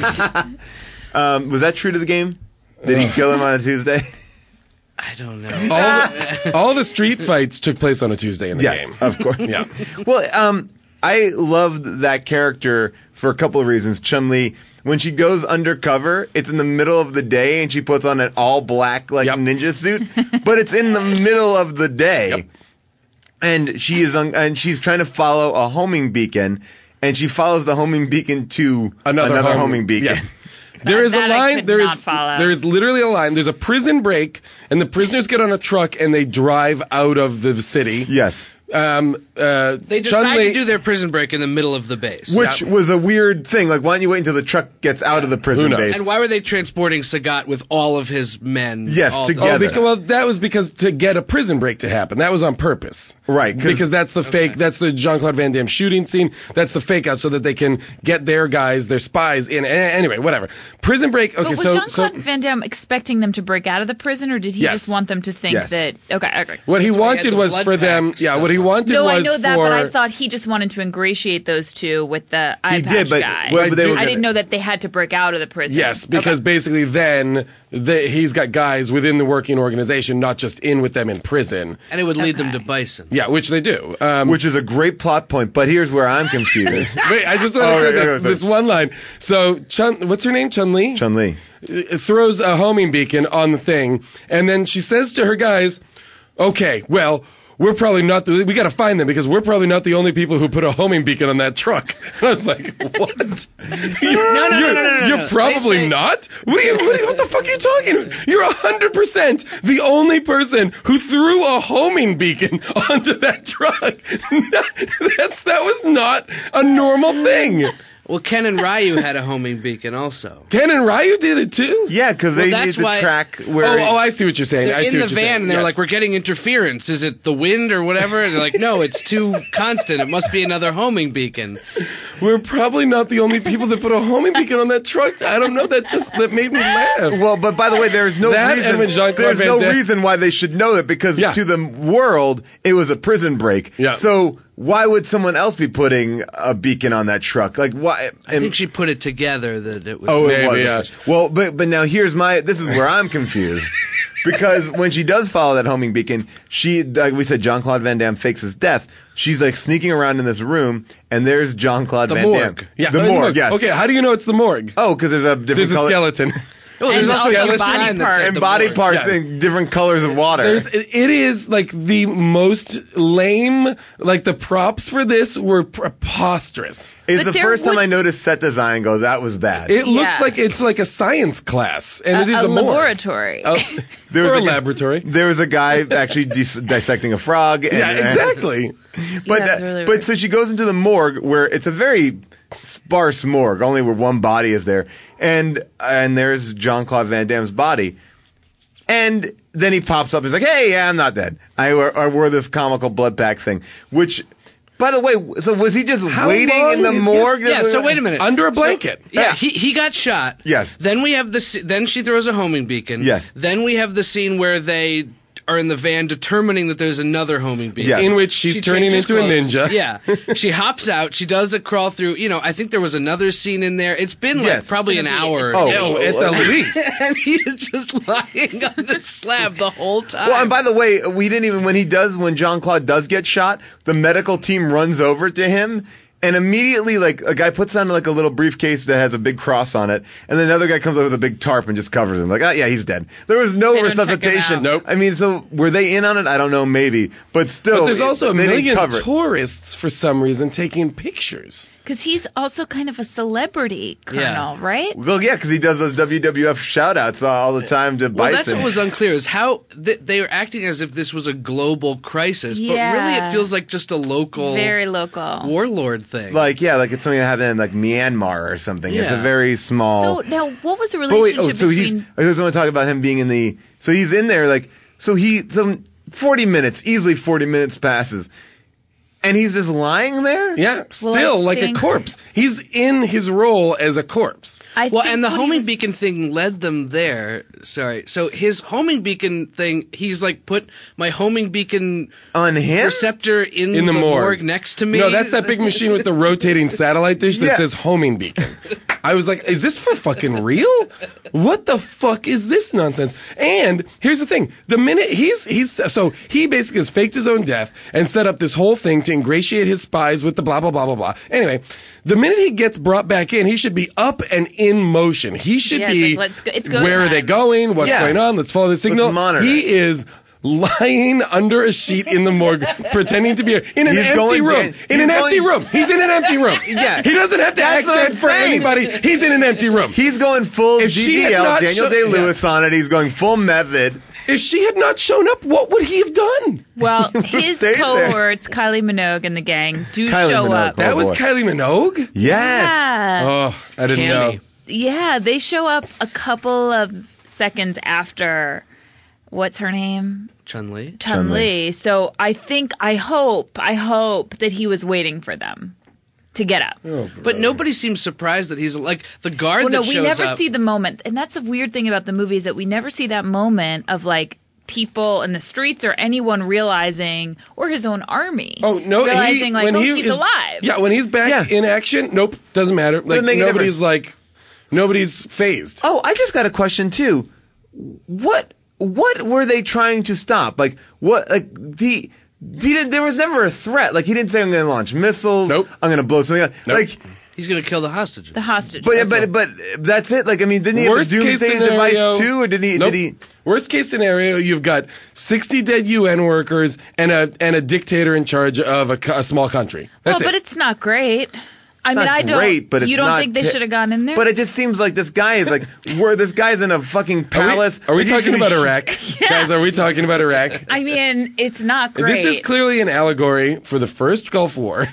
um, was that true to the game? Did he kill him on a Tuesday? I don't know. All the, all the street fights took place on a Tuesday in the Yes, game. of course. Yeah. Well, um, I loved that character for a couple of reasons. Chun-Li, when she goes undercover, it's in the middle of the day and she puts on an all black like Yep. ninja suit, but it's in the middle of the day. Yep. And she is un- and she's trying to follow a homing beacon, and she follows the homing beacon to Another, another home- homing beacon. Yes. There is That a I line. could There not is follow. there is literally a line. There's a prison break, and the prisoners get on a truck and they drive out of the city. Yes. Um, uh, They decide Chun-Li- to do their prison break in the middle of the base. Which was a weird thing. Like, why don't you wait until the truck gets out of the prison Who knows? base? and why were they transporting Sagat with all of his men? Yes, all together. Oh, because, well, that was because to get a prison break to happen. That was on purpose. Right, 'cause- Because that's the fake, that's the Jean-Claude Van Damme shooting scene. That's the fake out so that they can get their guys, their spies in. a- Anyway, whatever. Prison break. Okay, But was so, Jean-Claude so Van Damme expecting them to break out of the prison, or did he Yes. just want them to think Yes. that? Okay, okay. what he That's why he had wanted the was blood for them, pack yeah, stuff what he on. wanted No, was I know that, for, but I thought he just wanted to ingratiate those two with the eye He patch did, but- guy. well, but they were I gonna- didn't know that they had to break out of the prison. Yes, because Okay. basically then the, he's got guys within the working organization, not just in with them in prison. And it would lead them Okay. to Bison. Yeah, which they do. Um, Which is a great plot point, but here's where I'm confused. wait, I just want to Oh, say right, this, right, this one line. So, Chun, what's her name? Chun-Li? Chun-Li. Uh, throws a homing beacon on the thing, and then she says to her guys, okay, well, we're probably not the, we gotta find them because we're probably not the only people who put a homing beacon on that truck. And I was like, what? You, no, no, you're, no, no, no, you're no. probably They say- not? What, are you, what, are you, what the fuck are you talking about? You're one hundred percent the only person who threw a homing beacon onto that truck. That's, that was not a normal thing. Well, Ken and Ryu had a homing beacon also. Ken and Ryu did it too? Yeah, because Well, they that's need to why- track where. Oh, oh, I see what you're saying. They're I see in what the you're van saying. and they're Yes. like, we're getting interference. Is it the wind or whatever? And they're like, no, it's too constant. It must be another homing beacon. We're probably not the only people that put a homing beacon on that truck. I don't know. That just that made me laugh. Well, but by the way, there's no That reason. and when Jean-Claude There's Van no Damme- reason why they should know that because Yeah. to the world it was a prison break. Yeah. So why would someone else be putting a beacon on that truck? Like why? I think she put it together that it was. Oh, it Maybe, was. yeah. Well, but but now here's my. This is where I'm confused. Because when she does follow that homing beacon, she, like we said, Jean-Claude Van Damme fakes his death. She's like sneaking around in this room, and there's Jean-Claude The Van morgue. Damme. Yeah, the uh, morgue. look, Yes. Okay, how do you know it's the morgue? Oh, because there's a different There's a color. skeleton. Oh, there's And also also a body sign that parts. said and the body morgue. parts Yeah. in different colors of water. There's, it is like the most lame. Like the props for this were preposterous. it's But the there first time would- I noticed set design. Go, that was bad. It looks Yeah. like it's like a science class, and it is a, a, morgue. laboratory. Oh, There was or a a guy- laboratory. There was a guy actually dis- dissecting a frog. And, Yeah, exactly. But Yeah, uh, it's really but weird. so she goes into the morgue where it's a very sparse morgue, only where one body is there, and and there's Jean-Claude Van Damme's body, and then he pops up and he's like, "Hey, yeah, I'm not dead. I, wore- I wore this comical blood pack thing." Which, by the way, so was he just How waiting long in the is morgue? Yeah, so wait a minute. Under a blanket. So, yeah, Yeah. he he got shot. Yes. Then we have the sce- then she throws a homing beacon. Yes. Then we have the scene where they are in the van determining that there's another homing beacon. Yes. In which she's She turning changes into a clothes. ninja. Yeah. She hops out. She does a crawl through. You know, I think there was another scene in there. It's been like Yes. probably It's an gonna be- hour. it's or Oh, two. Oh, at the least. And he is just lying on the slab the whole time. Well, and by the way, we didn't even when he does when Jean-Claude does get shot, the medical team runs over to him. And immediately, like, a guy puts on, like, a little briefcase that has a big cross on it, and then another guy comes over with a big tarp and just covers him. Like, oh, yeah, he's dead. There was no They don't check him resuscitation. out. Nope. I mean, so, were they in on it? I don't know, maybe. But still, But there's also a they didn't million cover it. tourists for some reason taking pictures. Because he's also kind of a celebrity colonel, Yeah. right? Well, yeah, because he does those W W F shout-outs all the time to Well, Bison. that's what was unclear is how th- they were acting as if this was a global crisis, but really Yeah. it feels like just a local Very local. warlord thing. Like, yeah, like it's something that happened in, like, Myanmar or something. It's a Yeah. very small... So now, what was the But wait, relationship oh, so he's. between? I just want to talk about him being in the. So he's in there, like. So he. So forty minutes, easily forty minutes passes, and he's just lying there. Yeah, Well, still I like think- a corpse. He's in his role as a corpse. I Well, think and the what he homing was- beacon thing led them there. Sorry. So his homing beacon thing, he's like, put my homing beacon On him. receptor in, In the, morgue. morgue next to me. No, that's that big machine with the rotating satellite dish that Yeah. says homing beacon. I was like, is this for fucking real? What the fuck is this nonsense? And here's the thing. The minute he's, he's, so he basically has faked his own death and set up this whole thing to ingratiate his spies with the blah, blah, blah, blah, blah. Anyway, the minute he gets brought back in, he should be up and in motion. He should Yeah, it's be, like, let's go- it's go where are time. they going? What's Yeah. going on? Let's follow the signal. monitor He it. is lying under a sheet in the morgue, pretending to be a, in an He's empty going room. Dan- in he's an empty going- room. He's in an empty room. Yeah. He doesn't have to That's act what I'm that for saying. anybody. He's in an empty room. He's going full If she D had D L, not Daniel show- Day-Lewis yes. on it. He's going full method. If she had not shown up, what would he have done? Well, his Stayed there. cohorts, Kylie Minogue and the gang, do Kylie show Minogue. up. Oh, That was boy. Kylie Minogue? Yes. Yeah. Oh, I didn't Candy. know. Yeah, they show up a couple of seconds after. What's her name? Chun Li. Chun Li. So I think, I hope, I hope that he was waiting for them to get up. Oh, But nobody seems surprised that he's like the guard Well, that no, shows we never up. see the moment, and that's the weird thing about the movie is that we never see that moment of like people in the streets or anyone realizing, or his own army. Oh no! realizing he, like, when oh, he he's is, alive. Yeah, when he's back Yeah. in action, nope, doesn't matter. Like make a nobody's like, nobody's phased. Oh, I just got a question too. What what were they trying to stop? Like what? Like the. He did, there was never a threat. Like he didn't say I'm going to launch missiles. Nope. I'm going to blow something up. Nope. Like, He's going to kill the hostages. The hostage. but That's but all. but that's it. Like I mean, didn't he Worst have a case doomsday scenario, device too, or did he? Nope. Did he? Worst case scenario, you've got sixty dead U N workers and a and a dictator in charge of a, co- a small country. That's oh, but it. it's not great. I mean, Not I don't. great, but it's you don't not think they ti- should have gone in there? But it just seems like this guy is like, where this guy's in a fucking Are we, palace. are we Like, he talking could be about sh- Iraq, guys? Are we talking about Iraq? I mean, it's not great. This is clearly an allegory for the first Gulf War.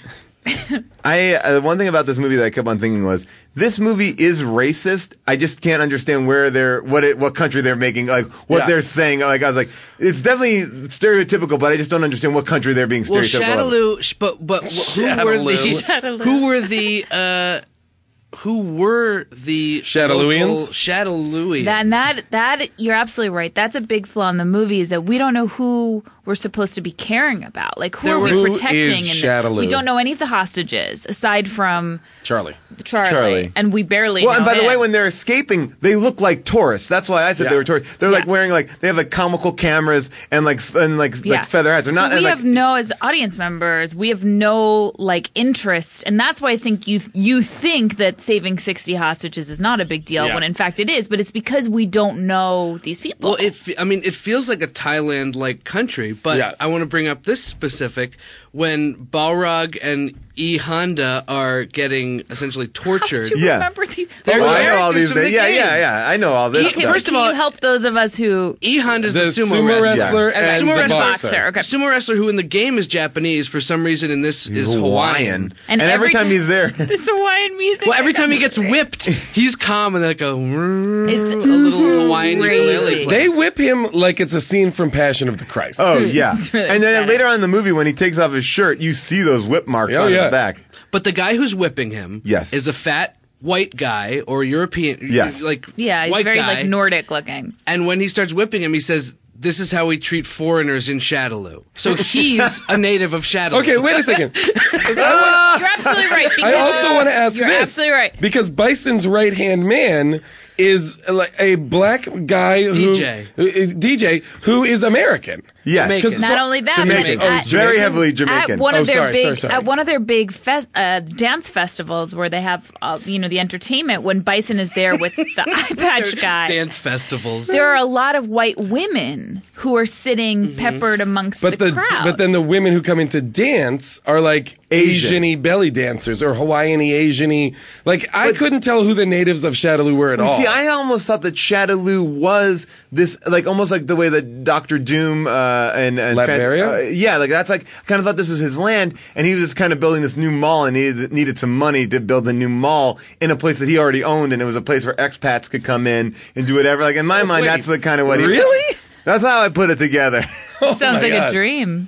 I uh, one thing about this movie that I kept on thinking was this movie is racist. I just can't understand where they're what it, what country they're making like what Yeah. they're saying. Like I was like, it's definitely stereotypical, but I just don't understand what country they're being Well, stereotypical. of. Shadaloo, sh- but but wh- who were the Shadaloo. who were the uh, who were the Shadalooians? local Shadalooians? That, and that that you're absolutely right. That's a big flaw in the movie is that we don't know who we're supposed to be caring about. Like who There are we were- Who protecting? is in this? Shadaloo? We don't know any of the hostages aside from Charlie. Charlie, Charlie. and we barely. Well, know and by the him. way, when they're escaping, they look like tourists. That's why I said Yeah. they were tourists. They're like Yeah. wearing like they have like comical cameras and like s- and like Yeah. like feather hats. They're so not. we and, like, have no, as audience members, we have no like interest, and that's why I think you you think that saving sixty hostages is not a big deal Yeah. when in fact it is. But it's because we don't know these people. Well, it. fe- I mean, it feels like a Thailand-like country, but Yeah. I want to bring up this specific when Balrog and E Honda are getting essentially tortured. How do you Yeah. remember these? They're Oh, I know all characters these from the things. Yeah, game. yeah, yeah. I know all this. Okay, stuff. first can of all- you help those of us who E Honda's the, The sumo, sumo wrestler. wrestler Uh, and sumo the wrestler. boxer. Okay. Sumo wrestler who in the game is Japanese for some reason in this is Hawaiian. And, And every every time ti- he's there, There's Hawaiian music. Well, every time he That's gets great. whipped, he's calm and they go. It's a little Hawaiian crazy. ukulele. They plays. whip him like it's a scene from Passion of the Christ. oh yeah. It's really and then pathetic. later on in the movie, when he takes off his shirt, you see those whip marks Oh, on yeah. his back. But the guy who's whipping him Yes. is a fat white guy or European, Yes. like Yeah, he's white very guy. like Nordic looking. And when he starts whipping him, he says, "This is how we treat foreigners in Shadaloo." So he's a native of Shadaloo. Okay, wait a second. You're absolutely right. I because- also want to ask You're this. absolutely right. Because Bison's right hand man is like a black guy who D J. uh, D J who is American. Yes. Jamaican. 'Cause Not so- only that, Jamaican. but Oh, at, Very Jamaican? heavily Jamaican. at one Oh, of their sorry, big sorry, sorry. at one of their big fes- uh, dance festivals where they have uh, you know the entertainment when Bison is there with the eye patch guy. Dance festivals. There are a lot of white women who are sitting peppered amongst But the, the, crowd. but then the women who come in to dance are like Asian. Asian-y belly dancers or Hawaiian-y, Asian-y. Like I couldn't tell who the natives of Shadaloo were at all. See, I almost thought that Shadaloo was this, like almost like the way that Doctor Doom uh, and, and Latveria? uh, yeah, like that's like I kind of thought this was his land, and he was just kind of building this new mall, and needed needed some money to build the new mall in a place that he already owned, and it was a place where expats could come in and do whatever. Like in my mind, wait, that's the kind of what he really? That's how I put it together. Sounds my like God. a dream.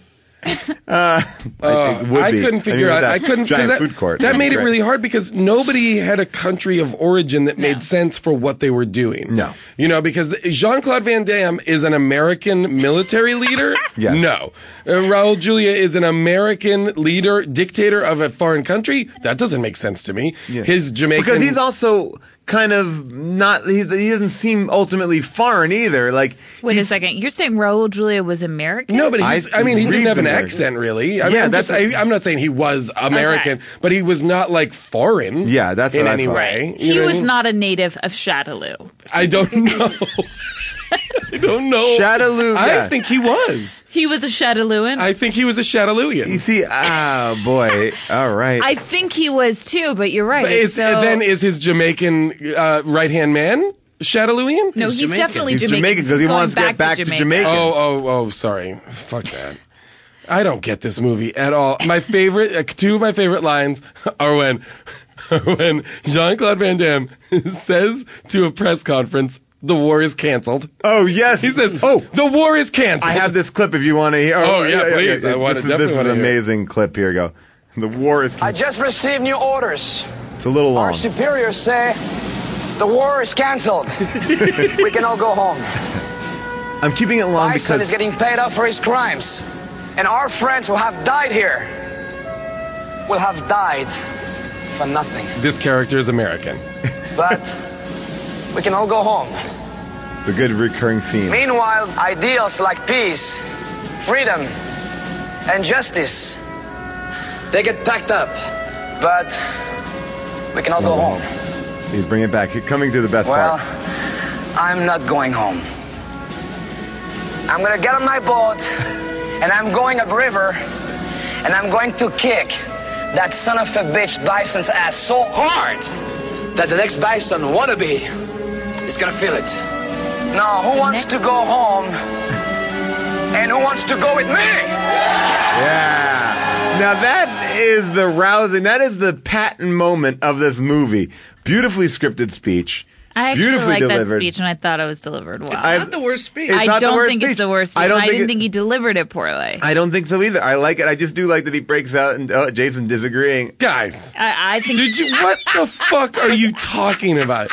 I, think it would I be. couldn't I figure mean, out. with that I couldn't giant because that, food court. that made it Correct. really hard because nobody had a country of origin that made No. sense for what they were doing. No. you know, because Jean Claude Van Damme is an American military leader. Yes. No, uh, Raul Julia is an American leader, dictator of a foreign country. That doesn't make sense to me. Yeah. His Jamaican because he's also kind of not. He, he doesn't seem ultimately foreign either. Like Wait a he's- second. You're saying Raul Julia was American? No, but he's, I, I- mean, he he didn't have an reads American. accent, really. I mean, Yeah, I'm, just, that's- I, I'm not saying he was American, Okay. but he was not like foreign. Yeah, that's in what I any thought. way. Right. You He know what I was mean? not a native of Shadaloo. I don't know. I don't know. Shadaloo. I think he was. He was a Shadalooan. I think he was a Shadalooian. You see, oh boy. All right. I think he was too, but you're right. Is, so, then is his Jamaican uh, right-hand man Shadalooian? no, He's he's, Jamaican. definitely He's Jamaican Jamaican 'cause he He's wants to going get back to Jamaica. Oh, oh, oh, sorry. Fuck that. I don't get this movie at all. My favorite, uh, two of my favorite lines are when, are when Jean-Claude Van Damme says to a press conference, the war is canceled. oh yes. He says, "Oh, the war is canceled. I have this clip if you want to hear." Oh, yeah, please. I wanna- This is, definitely this is wanna an hear it. amazing clip. Here we go. The war is. I just received new orders. It's a little Our long. superiors say the war is canceled. We can all go home. I'm keeping it long My son because is getting paid off for his crimes. And our friends who have died here will have died for nothing. This character is American. But we can all go home. the good recurring theme. Meanwhile, ideals like peace, freedom, and justice, they get packed up. But we can all go home. He's bringing it back. You're coming to the best Well, part. I'm not going home. I'm gonna get on my boat, and I'm going upriver, and I'm going to kick that son of a bitch Bison's ass so hard that the next Bison wannabe is gonna feel it. Now, who wants to go home, and who wants to go with me? Yeah. Now that is the rousing, that is the patent moment of this movie. Beautifully scripted speech. I actually beautifully like that delivered. speech, and I thought it was delivered well. It's I've- not the worst speech. It's I not the don't worst think speech. it's the worst speech. I I, don't think didn't it- think he delivered it poorly. I don't think so either. I like it. I just do like that he breaks out and oh, Jason disagreeing. Guys, I, I think did you? What the fuck are you talking about?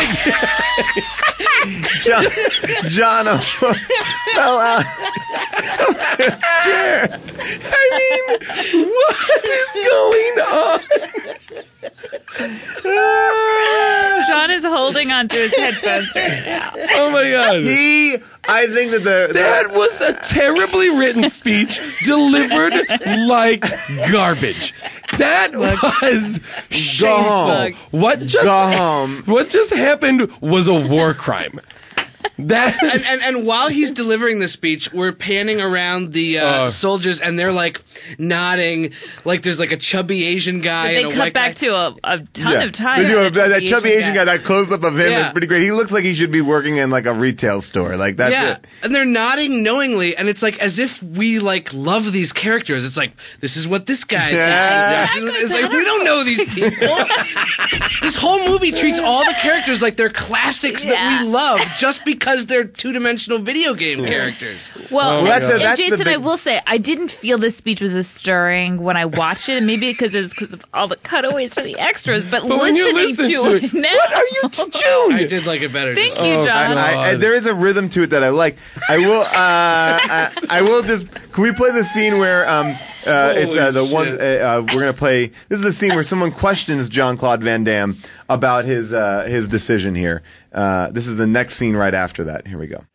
John, John almost fell out of his chair. I mean, what is going on? Sean is holding onto his headphones right now. Oh my god. He, I think that the, That was a terribly written speech delivered like garbage. That was shameful. home. What just Go home. What just happened was a war crime. That and, and and while he's delivering the speech, we're panning around the uh, Uh. soldiers, and they're like nodding, like there's like a chubby Asian guy. But they and a cut white back guy. to a, a ton yeah. of time. They do a- with the that, that chubby Asian guy, that close up of him Yeah. is pretty great. He looks like he should be working in like a retail store. Like that's yeah, it. and they're nodding knowingly, and it's like as if we like love these characters. It's like this is what this guy. Yeah. thinks. This is what- It's like we don't know these people. This whole movie treats all the characters like they're classics Yeah. that we love, just because they're two-dimensional video game characters. Well, Oh my that's a- and that's the Jason, I big- will say, I didn't feel this speech was as stirring when I watched it, and maybe because it was because of all the cutaways to the exters. But, But when you listening listen to to it it, now, what are you t- June? I did like it better. Thank just- you, Oh, John. I, I, there is a rhythm to it that I like. I will. Uh, I, I will just. Can we play the scene where um, uh, it's uh, the Holy one shit. uh, uh, we're gonna play? This is a scene where someone questions Jean-Claude Van Damme about his uh, his decision here. Uh, this is the next scene right after that. Here we go.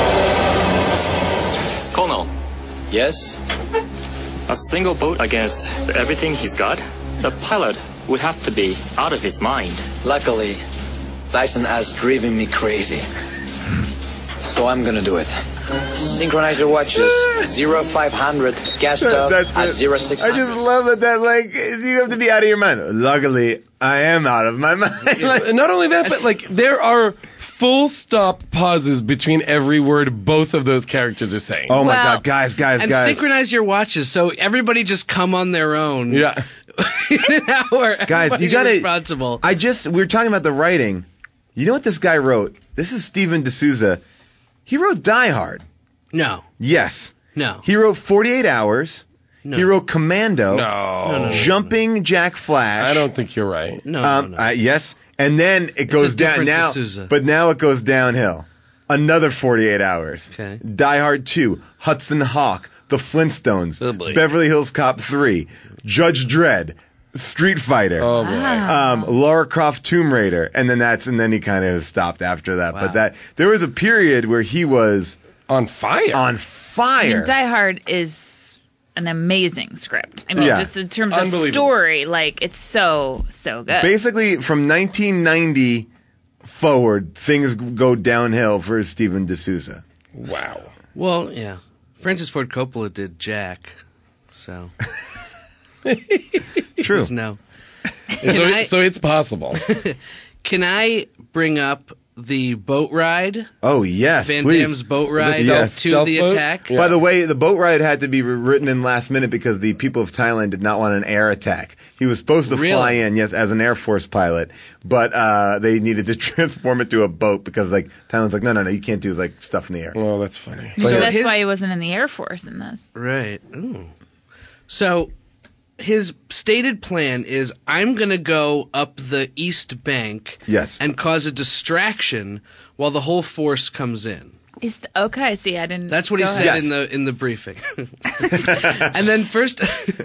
Colonel, Yes? a single boat against everything he's got? The pilot would have to be out of his mind. Luckily, Bison has driven me crazy. So I'm gonna do it. Synchronize your watches. zero five hundred. Gas off That's at it. zero six I just hundred. love that. That like you have to be out of your mind. Luckily, I am out of my mind. Like, Not only that, but like there are full stop pauses between every word both of those characters are saying. oh my Well, god, guys, guys, and guys. synchronize your watches so everybody just come on their own. Yeah. in an hour. Guys, you Everybody's gotta. responsible. I just we were talking about the writing. You know what this guy wrote? This is Steven D'Souza. He wrote Die Hard. no, Yes. no. He wrote forty-eight hours. No. He wrote Commando. No. Jumping Jack Flash. I don't think you're right. no, Um, no, no. uh, yes, and then it goes a down different now. D'Souza. But now it goes downhill. Another forty-eight hours. Okay. Die Hard two, Hudson Hawk, The Flintstones, Oh, boy. Beverly Hills Cop three, Judge Dredd, Street Fighter. Oh boy. um, Lara Croft Tomb Raider, and then that's and then he kind of stopped after that. But that there was a period where he was On fire. on I fire. mean, Die Hard is an amazing script. I mean, Yeah. just in terms of Unbelievable. story, like it's so so good. Basically, from nineteen ninety forward, things go downhill for Steven D'Souza. Wow. Well, yeah. Francis Ford Coppola did Jack, so True. just no. So, I- so it's possible. Can I bring up the boat ride? Oh, yes, Van please. Damme's boat ride Yes. to Stealth the boat? attack? Yeah. By the way, the boat ride had to be written in last minute because the people of Thailand did not want an air attack. He was supposed to Really? fly in, yes, as an Air Force pilot, but uh, they needed to transform it to a boat because, like, Thailand's like, no, no, no, you can't do like stuff in the air. Well, that's funny. So So that's his- why he wasn't in the Air Force in this. Right. Ooh. So his stated plan is I'm going to go up the East Bank Yes. and cause a distraction while the whole force comes in. Is th- okay. See, I didn't. That's what he go said ahead. Yes. in the in the briefing. And then first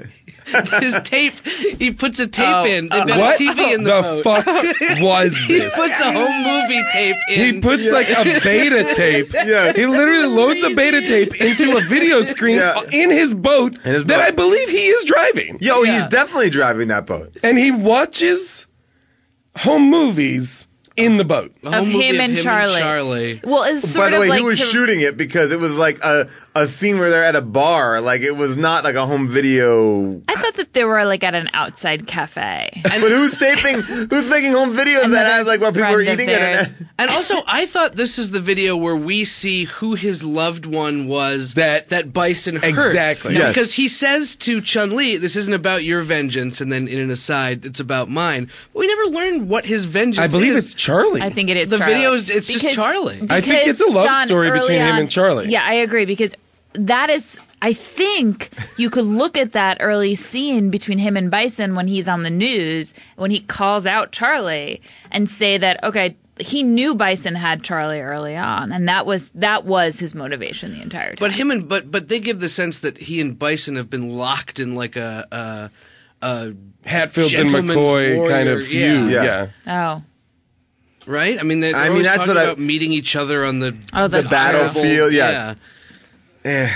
his tape he puts a tape Oh, in. They've oh. got What a T V in the, the boat. fuck was He this? puts a home movie tape in. He puts like a beta tape. Yeah. He literally loads a beta tape into a video screen Yeah. in his boat In his that boat. I believe he is driving. Yo, Yeah. he's definitely driving that boat. And he watches home movies in the boat. A home Of movie him and Charlie. Charlie. Well, it's By sort the of way, like he was to- shooting it because it was like a, a scene where they're at a bar. Like, it was not like a home video. I thought that they were like at an outside cafe. But who's taping, who's making home videos that Another have, like, where people are friend of eating it? theirs. And, And also, I thought this is the video where we see who his loved one was That- that Bison hurt. Exactly. Yes. Because he says to Chun-Li, this isn't about your vengeance, and then in an aside, it's about mine. But we never learned what his vengeance I believe is. it's Charlie. I think it is. The Charlie. video is- it's just Charlie. I think because it's a love John, story early between him on- and Charlie. Yeah, I agree because that is. I think you could look at that early scene between him and Bison when he's on the news, when he calls out Charlie, and say that okay, he knew Bison had Charlie early on, and that was that was his motivation the entire time. But him and but but they give the sense that he and Bison have been locked in like a a, a Hatfields and Gentleman's McCoy kind warrior, of feud. yeah. Yeah. Yeah. oh, right. I mean, they're, they're I mean, always that's talking what I- about meeting each other on the oh, that's battlefield, terrible. yeah. Eh.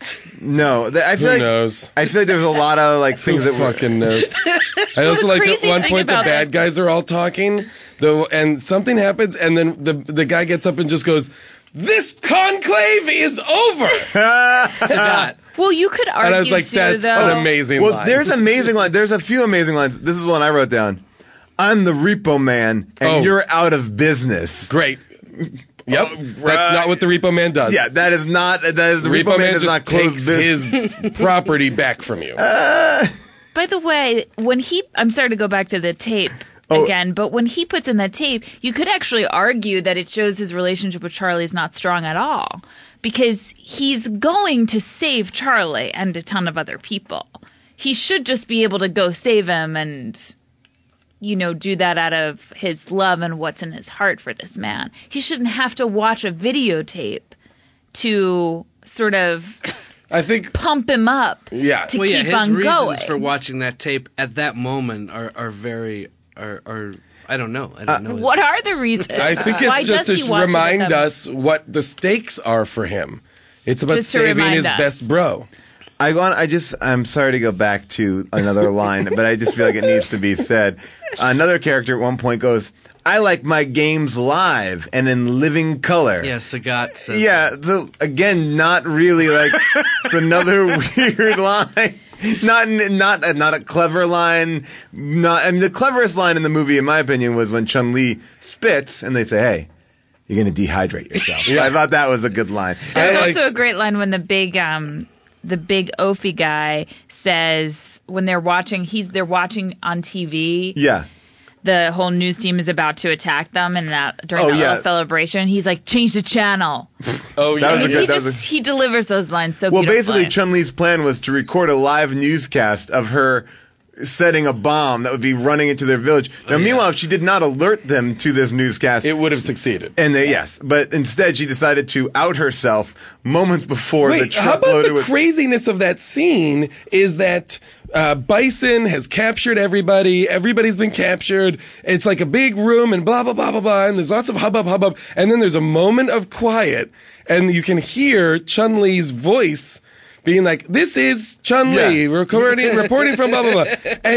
No, th- I feel Who like knows? I feel like there's a lot of like Who things that were, fucking knows? I also the like crazy at one thing point the about bad that- guys are all talking, though, and something happens, and then the the guy gets up and just goes, "This conclave is over." Sagat. Well, you could argue And I was like, too, "That's though. an amazing Well, line." there's amazing lines. There's a few amazing lines. This is one I wrote down. I'm the repo man, and Oh. you're out of business. Great. Yep, Oh, that's right. not what the Repo Man does. Yeah, that is not. That is the Repo, repo, man, Man does just not close takes business. his property back from you. By the way, when he, I'm sorry to go back to the tape Oh. again, but when he puts in that tape, you could actually argue that it shows his relationship with Charlie is not strong at all because he's going to save Charlie and a ton of other people. He should just be able to go save him and, you know, do that out of his love and what's in his heart for this man. He shouldn't have to watch a videotape to sort of I think. pump him up Yeah. to Well, yeah, keep his on reasons going. for watching that tape at that moment are are very are are I don't know. I don't know. his What reasons. are the reasons? I think Why it's just does he to watch it with remind them? us what the stakes are for him. It's about Just to saving remind his us. best bro. I want. I just. I'm sorry to go back to another line, but I just feel like it needs to be said. Another character at one point goes, "I like my games live and in living color." Yeah, Sagat says Yeah. So again, not really like. It's another weird line. Not not not a clever line. Not. I mean, the cleverest line in the movie, in my opinion, was when Chun-Li spits and they say, "Hey, you're going to dehydrate yourself." I thought that was a good line. There's I like- also a great line when the big um the big Ophi guy says when they're watching he's they're watching on T V. Yeah. The whole news team is about to attack them and that during Oh, that yeah. little celebration, he's like, change the channel. Oh, That yeah. was a And good- he that was just a- he delivers those lines so Well, beautifully. basically, Chun-Li's plan was to record a live newscast of her setting a bomb that would be running into their village. Now, meanwhile, she did not alert them to this newscast. It would have succeeded. and they, yes, but instead she decided to out herself moments before the Wait, how truck about loaded the with. craziness of that scene is that uh, Bison has captured everybody. Everybody's been captured. It's like a big room and blah, blah, blah, blah, blah. And there's lots of hubbub, hubbub. And then there's a moment of quiet and you can hear Chun-Li's voice being like, this is Chun-Li Yeah. recording, reporting from blah, blah, blah. And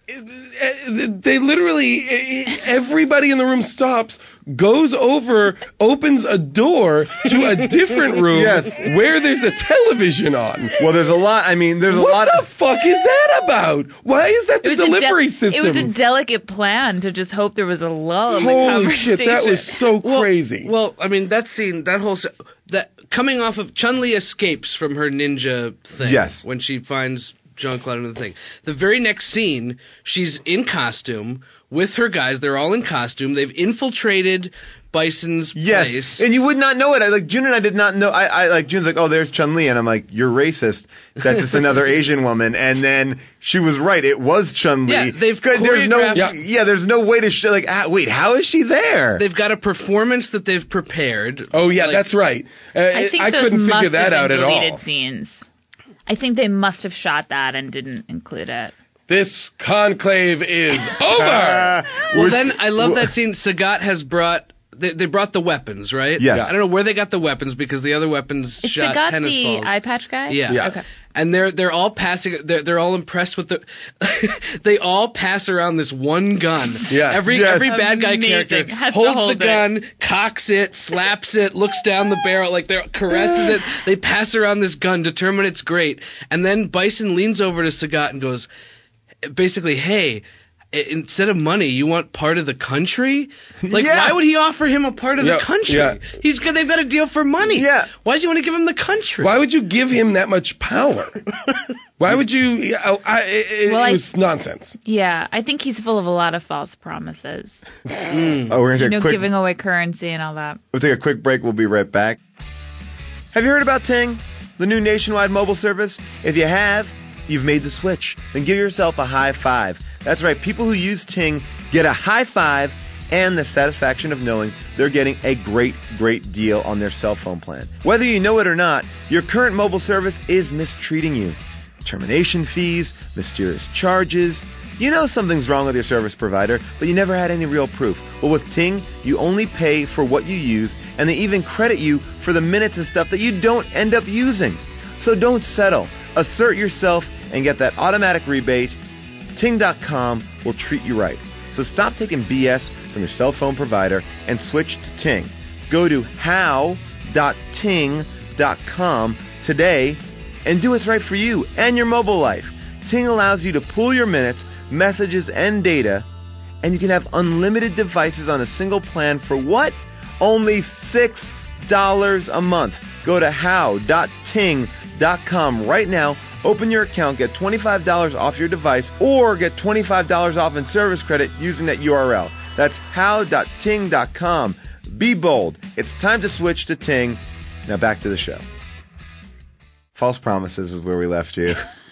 they literally, everybody in the room stops, goes over, opens a door to a different room Yes. where there's a television on. Well, there's a lot. I mean, there's a What lot the of. fuck is that about? Why is that the It was a de- delivery system? It was a delicate plan to just hope there was a lull in the Holy conversation. shit, that was so Well- crazy. Well, I mean, that scene, that whole se- that coming off of Chun-Li escapes from her ninja thing. Yes. When she finds Jean-Claude in the thing. The very next scene, she's in costume with her guys. They're all in costume. They've infiltrated Bison's Yes, place. and you would not know it. I like June and I did not know. I, I like June's like, oh, there's Chun Li, and I'm like, you're racist. That's just another Asian woman. And then she was right. It was Chun Li. Yeah, they've there's no, choreographed- yeah. Yeah. there's no way to show. Like, ah, wait, how is she there? They've got a performance that they've prepared. oh, yeah, Like, that's right. Uh, I think I those couldn't must figure that have out been at deleted all. scenes. I think they must have shot that and didn't include it. This conclave is over. Well, We're- then I love that scene. Sagat has brought. They, they brought the weapons, right? Yes. I don't know where they got the weapons because the other weapons Is shot Sagat tennis the balls. eye patch guy? Yeah. Yeah. Okay. And they're they're all passing. They're they're all impressed with the. They all pass around this one gun. Yeah. Every Yes. every bad guy Amazing. character Has to holds hold the it. gun, cocks it, slaps it, looks down the barrel, like they caresses it. They pass around this gun, determine it's great, and then Bison leans over to Sagat and goes, basically, hey. i- Instead of money, you want part of the country? Like, Yeah. why would he offer him a part of Yeah, the country? yeah. He's got, they've got a deal for money. Yeah. Why does he want to give him the country? Why would you give him that much power? Why would you? I, I, it, Well, it I- was nonsense. Yeah, I think he's full of a lot of false promises. oh, we're gonna You take know, a quick. giving away currency and all that. We'll take a quick break. We'll be right back. Have you heard about Ting, the new nationwide mobile service? If you have, you've made the switch. Then give yourself a high five. That's right. People who use Ting get a high five and the satisfaction of knowing they're getting a great, great deal on their cell phone plan. Whether you know it or not, your current mobile service is mistreating you. Termination fees, mysterious charges. You know something's wrong with your service provider, but you never had any real proof. Well, with Ting, you only pay for what you use, and they even credit you for the minutes and stuff that you don't end up using. So don't settle. Assert yourself and get that automatic rebate. Ting dot com will treat you right. So stop taking B S from your cell phone provider and switch to Ting. Go to how dot ting dot com today and do what's right for you and your mobile life. Ting allows you to pool your minutes, messages, and data, and you can have unlimited devices on a single plan for what? Only six dollars a month. Go to how dot ting dot com right now. Open your account, get twenty-five dollars off your device, or get twenty-five dollars off in service credit using that U R L. That's how dot ting dot com. Be bold. It's time to switch to Ting. Now back to the show. False promises is where we left you.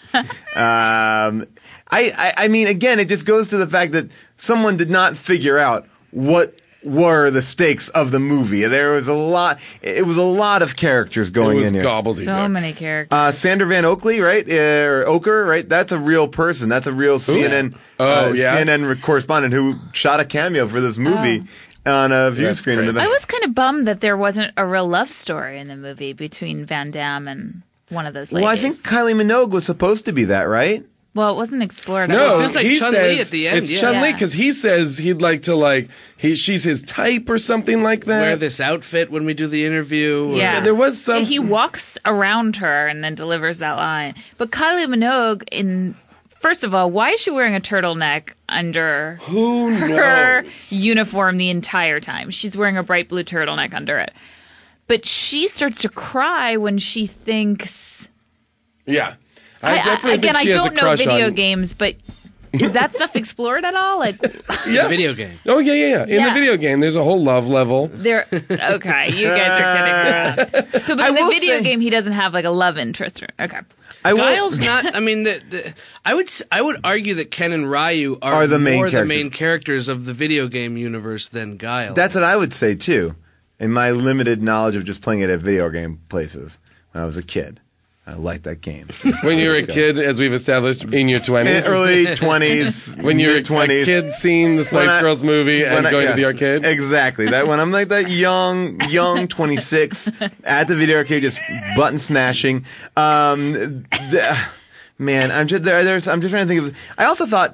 um, I, I, I mean, again, it just goes to the fact that someone did not figure out what were the stakes of the movie. There was a lot. It was a lot of characters It going was in here. gobbledygook. So many characters. Uh, Sander Van Oakley, right? Uh, or Oker, right? That's a real person. That's a real C N N Oh, uh, yeah? C N N correspondent who shot a cameo for this movie on a view That's screen. crazy. I was kind of bummed that there wasn't a real love story in the movie between Van Damme and one of those ladies. Well, I think Kylie Minogue was supposed to be that, right? Well, it wasn't explored. No, It feels like he Chun-Li says at the end, it's yeah. Chun Li Yeah. because he says he'd like to like he she's his type or something like that. Wear this outfit when we do the interview. or- Yeah. There was some. He walks around her and then delivers that line. But Kylie Minogue, in first of all, why is she wearing a turtleneck under Who her knows? uniform the entire time? She's wearing a bright blue turtleneck under it. But she starts to cry when she thinks. Yeah, I, I, definitely I, again, think she I has don't a know crush video on. games, but is that stuff explored at all? Like, Yeah. The video game. Oh yeah, yeah, yeah. In the Yeah. video game, there's a whole love level. there. Okay, you guys are kidding me. So, but I in the will video say- game, he doesn't have like a love interest. Or, okay. I will- Guile's not. I mean, the, the, I would s- I would argue that Ken and Ryu are, Are the main more the characters. main characters of the video game universe than Guile. That's what I would say too, in my limited knowledge of just playing it at video game places when I was a kid. I liked that game. When you were a kid, as we've established, in your In twenties, early twenties, when you were mid twenties, a kid seeing the Spice Girls movie and going to the arcade. Exactly. That when I'm like that young, young twenty-six at the video arcade, just button smashing. Um, the, man, I'm just there. There's. I'm just trying to think of. I also thought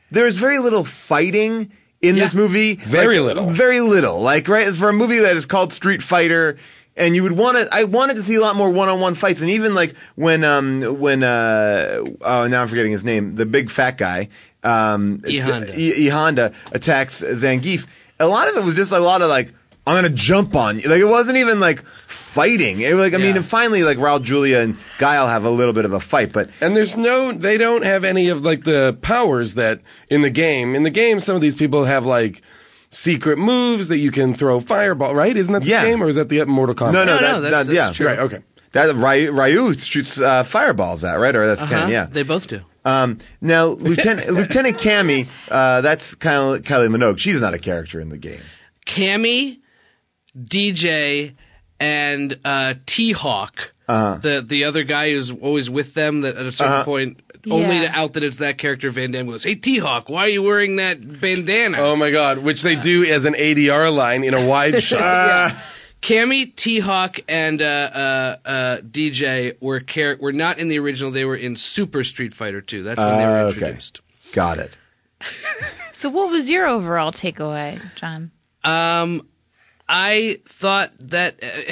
there's very little fighting in Yeah. this movie. Very Like, little. Very little. Like, right, for a movie that is called Street Fighter, and you would want to, I wanted to see a lot more one-on-one fights. And even like when, um, when, uh, oh, now I'm forgetting his name, the big fat guy, um, E. Honda. E. E. Honda attacks Zangief. A lot of it was just a lot of like, I'm gonna jump on you. Like, it wasn't even like fighting. It was like, I mean, Yeah. and finally, like Raul Julia and Guile have a little bit of a fight, but And there's no, they don't have any of like the powers that in the game. In the game, some of these people have like secret moves that you can throw fireball, right? Isn't that the Yeah. game or is that the Mortal Kombat? no, no, No, that, no, that's- that- yeah, that's true. Right, okay. That Ryu, Ryu shoots uh, fireballs at, right? Or that's Uh-huh. Ken, yeah. They both do. Um, now, Lieutenant Lieutenant Cammy, uh, that's Kylie, Kylie Minogue. She's not a character in the game. Cammy, D J, and uh, T-Hawk, Uh-huh. the the other guy who's always with them. That at a certain Uh-huh. point, only Yeah. to out that it's that character, Van Damme goes, "Hey T-Hawk, why are you wearing that bandana?" Oh my God, which they do as an A D R line in a wide shot. Cammy, T-Hawk, and uh, uh, uh, D J were char- were not in the original. They were in Super Street Fighter two. That's when they Uh, were okay. introduced. Got it. So what was your overall takeaway, John? Um, I thought that uh,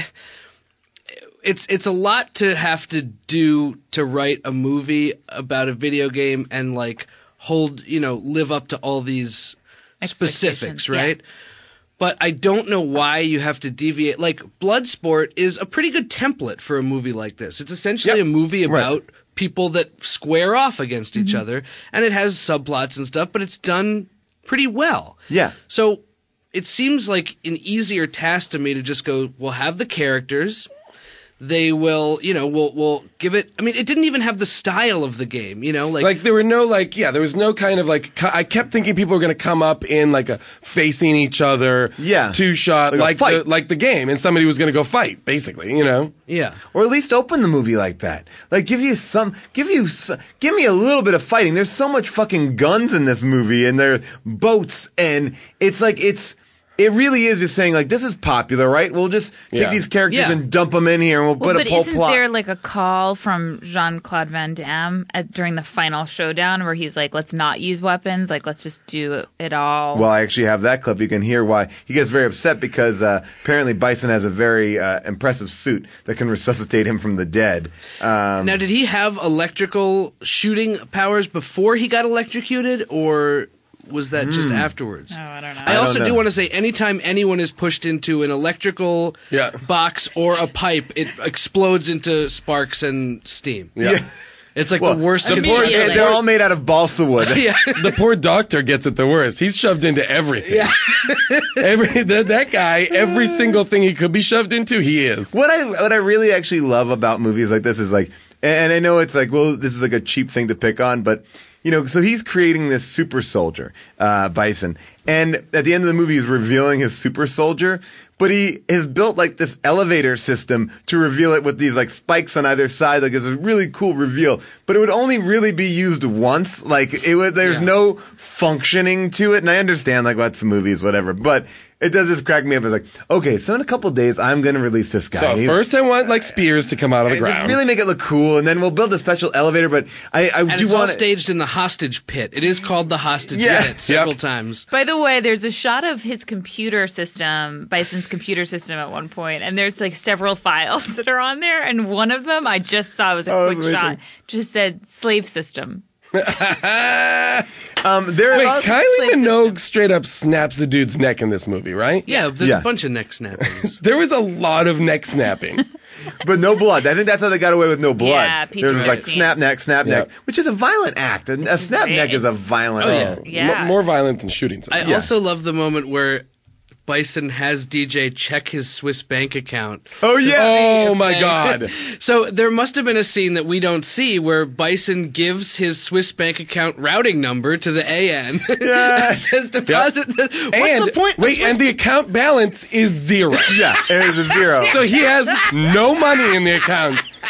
it's it's a lot to have to do to write a movie about a video game and like hold, you know, live up to all these specifics, Expectations, yeah. right? But I don't know why you have to deviate. Like Bloodsport is a pretty good template for a movie like this. It's essentially Yep. a movie Right. about people that square off against each other, and it has subplots and stuff, but it's done pretty well. Yeah. So it seems like an easier task to me to just go, we'll have the characters. They will, you know, we'll, we'll give it. I mean, it didn't even have the style of the game, you know, like, Like there were no like yeah there was no kind of like co- I kept thinking people were going to come up in like a facing each other Yeah. two shot Like a like fight. the, like the game and somebody was going to go fight basically, you know. yeah. Or at least open the movie like that. Like, give you some, give you, s- give me a little bit of fighting. There's so much fucking guns in this movie, and there are boats, and it's like it's. It really is just saying, like, this is popular, right? We'll just take Yeah. these characters Yeah. and dump them in here, and we'll Well, put but a whole isn't plot. there like a call from Jean-Claude Van Damme at, during the final showdown where he's like, let's not use weapons, like let's just do it all. Well, I actually have that clip. You can hear why he gets very upset because uh, apparently Bison has a very uh, impressive suit that can resuscitate him from the dead. Um, Now, did he have electrical shooting powers before he got electrocuted, or was that just afterwards? Oh, I don't know. I, don't also know. do want to say, anytime anyone is pushed into an electrical Yeah. box or a pipe, it explodes into sparks and steam. Yeah. It's like well, the worst. the condition. poor- Immediately. they're all made out of balsa wood. yeah. The poor doctor gets it the worst. He's shoved into everything. Yeah. Every that, that guy, every single thing he could be shoved into, he is. What I what I really actually love about movies like this is like, and I know it's like, well, this is like a cheap thing to pick on, but you know, so he's creating this super soldier, uh, Bison, and at the end of the movie, he's revealing his super soldier, but he has built like this elevator system to reveal it with these like spikes on either side. Like it's a really cool reveal, but it would only really be used once. Like it would, there's Yeah. no functioning to it, and I understand like what's movies, whatever, but. It does just crack me up. It's like, okay, so in a couple days, I'm going to release this guy. So And he's- first I want like spears to come out of the and ground. really make it look cool, and then we'll build a special elevator. But I, I And do it's all want staged in the hostage pit. It is called the hostage Yeah. pit several Yep. times. By the way, there's a shot of his computer system, Bison's computer system at one point, and there's like several files that are on there, and one of them I just saw was a Oh, quick that's shot, amazing. just said slave system. um, there. Wait, Well, Kylie slave Minogue system. straight up snaps the dude's neck in this movie, right? Yeah, there's Yeah. a bunch of neck snappings. There was a lot of neck snapping. but no blood. I think that's how they got away with no blood. Yeah, There's this like P G thirteen. snap neck, snap neck, Yeah. which is a violent act. And a snap neck is a It's- violent. Oh, yeah. act. Yeah. M- more violent than shooting I somebody. also love the moment where Bison has D J check his Swiss bank account. Oh yeah. Oh if my they- God. So there must have been a scene that we don't see where Bison gives his Swiss bank account routing number to the A N. Yeah. It says deposit. The, what's and the point? of wait, Swiss- and the account balance is zero. Yeah, it is a zero. So he has no money in the account.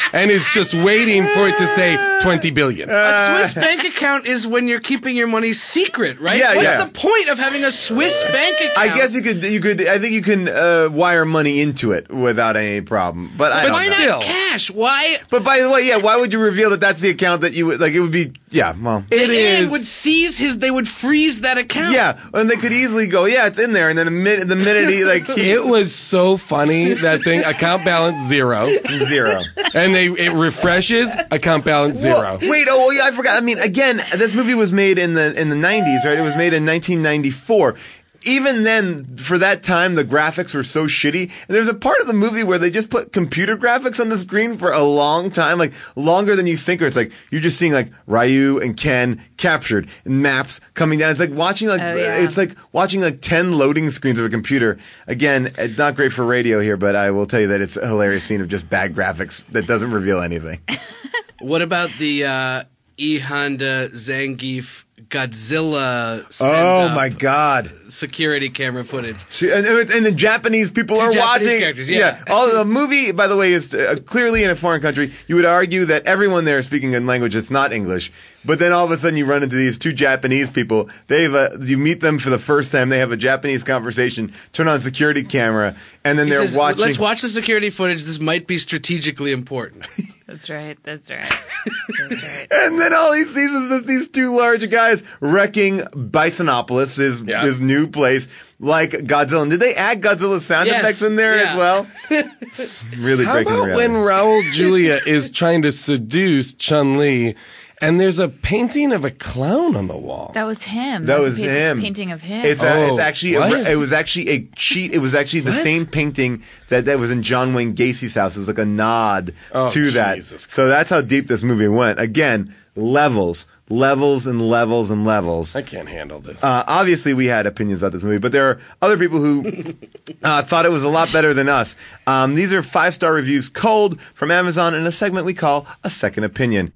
and is just waiting for it to say twenty billion. A Swiss bank account is when you're keeping your money secret, right? Yeah, What's yeah. the point of having a Swiss bank account? I guess you could, you could, I think you can uh, wire money into it without any problem. But I But don't Why know. still. not cash? Why? But by the way, yeah, why would you reveal that that's the account that you would, like, it would be, yeah, well. It and is. would seize his. They would freeze that account. Yeah, and they could easily go, yeah, it's in there, and then a minute, the minute he, like, he, It was so funny, that thing, account balance zero. zero. And they it refreshes, account balance zero. Well, wait, oh yeah, I forgot. I mean, again, this movie was made in the in the nineties, right? It was made in nineteen ninety-four. Even then, for that time, the graphics were so shitty. And there's a part of the movie where they just put computer graphics on the screen for a long time, like longer than you think. Or it's like you're just seeing like Ryu and Ken captured and maps coming down. It's like watching like Oh, yeah. it's like watching like ten loading screens of a computer. Again, it's not great for radio here, but I will tell you that it's a hilarious scene of just bad graphics that doesn't reveal anything. What about the uh, E Honda Zangief Godzilla? Oh send-up my God! Security camera footage. See, And, and the Japanese people Two are Japanese watching. characters, yeah. All the movie, by the way, is uh, clearly in a foreign country. You would argue that everyone there is speaking a language that's not English. But then all of a sudden you run into these two Japanese people. They've uh, you meet them for the first time. They have a Japanese conversation. Turn on security camera, and then He they're says, watching. Let's watch the security footage. This might be strategically important. That's right. That's right. That's right. And then all he sees is just these two large guys wrecking Bisonopolis, his Yeah. his new place, like Godzilla. And did they add Godzilla sound Yes. effects in there Yeah. as well? It's really How breaking about reality. when Raul Julia is trying to seduce Chun-Li, and there's a painting of a clown on the wall? That was him. That That was a piece of him. painting of him. It's, a, Oh, it's actually a, what? it was actually a cheat. It was actually the What? same painting that, that was in John Wayne Gacy's house. It was like a nod Oh, to that. Jesus So that's how deep this movie went. Again, levels, levels, and levels and levels. I can't handle this. Uh, obviously, we had opinions about this movie, but there are other people who uh, thought it was a lot better than us. Um, these are five star reviews, cold from Amazon, in a segment we call a second opinion.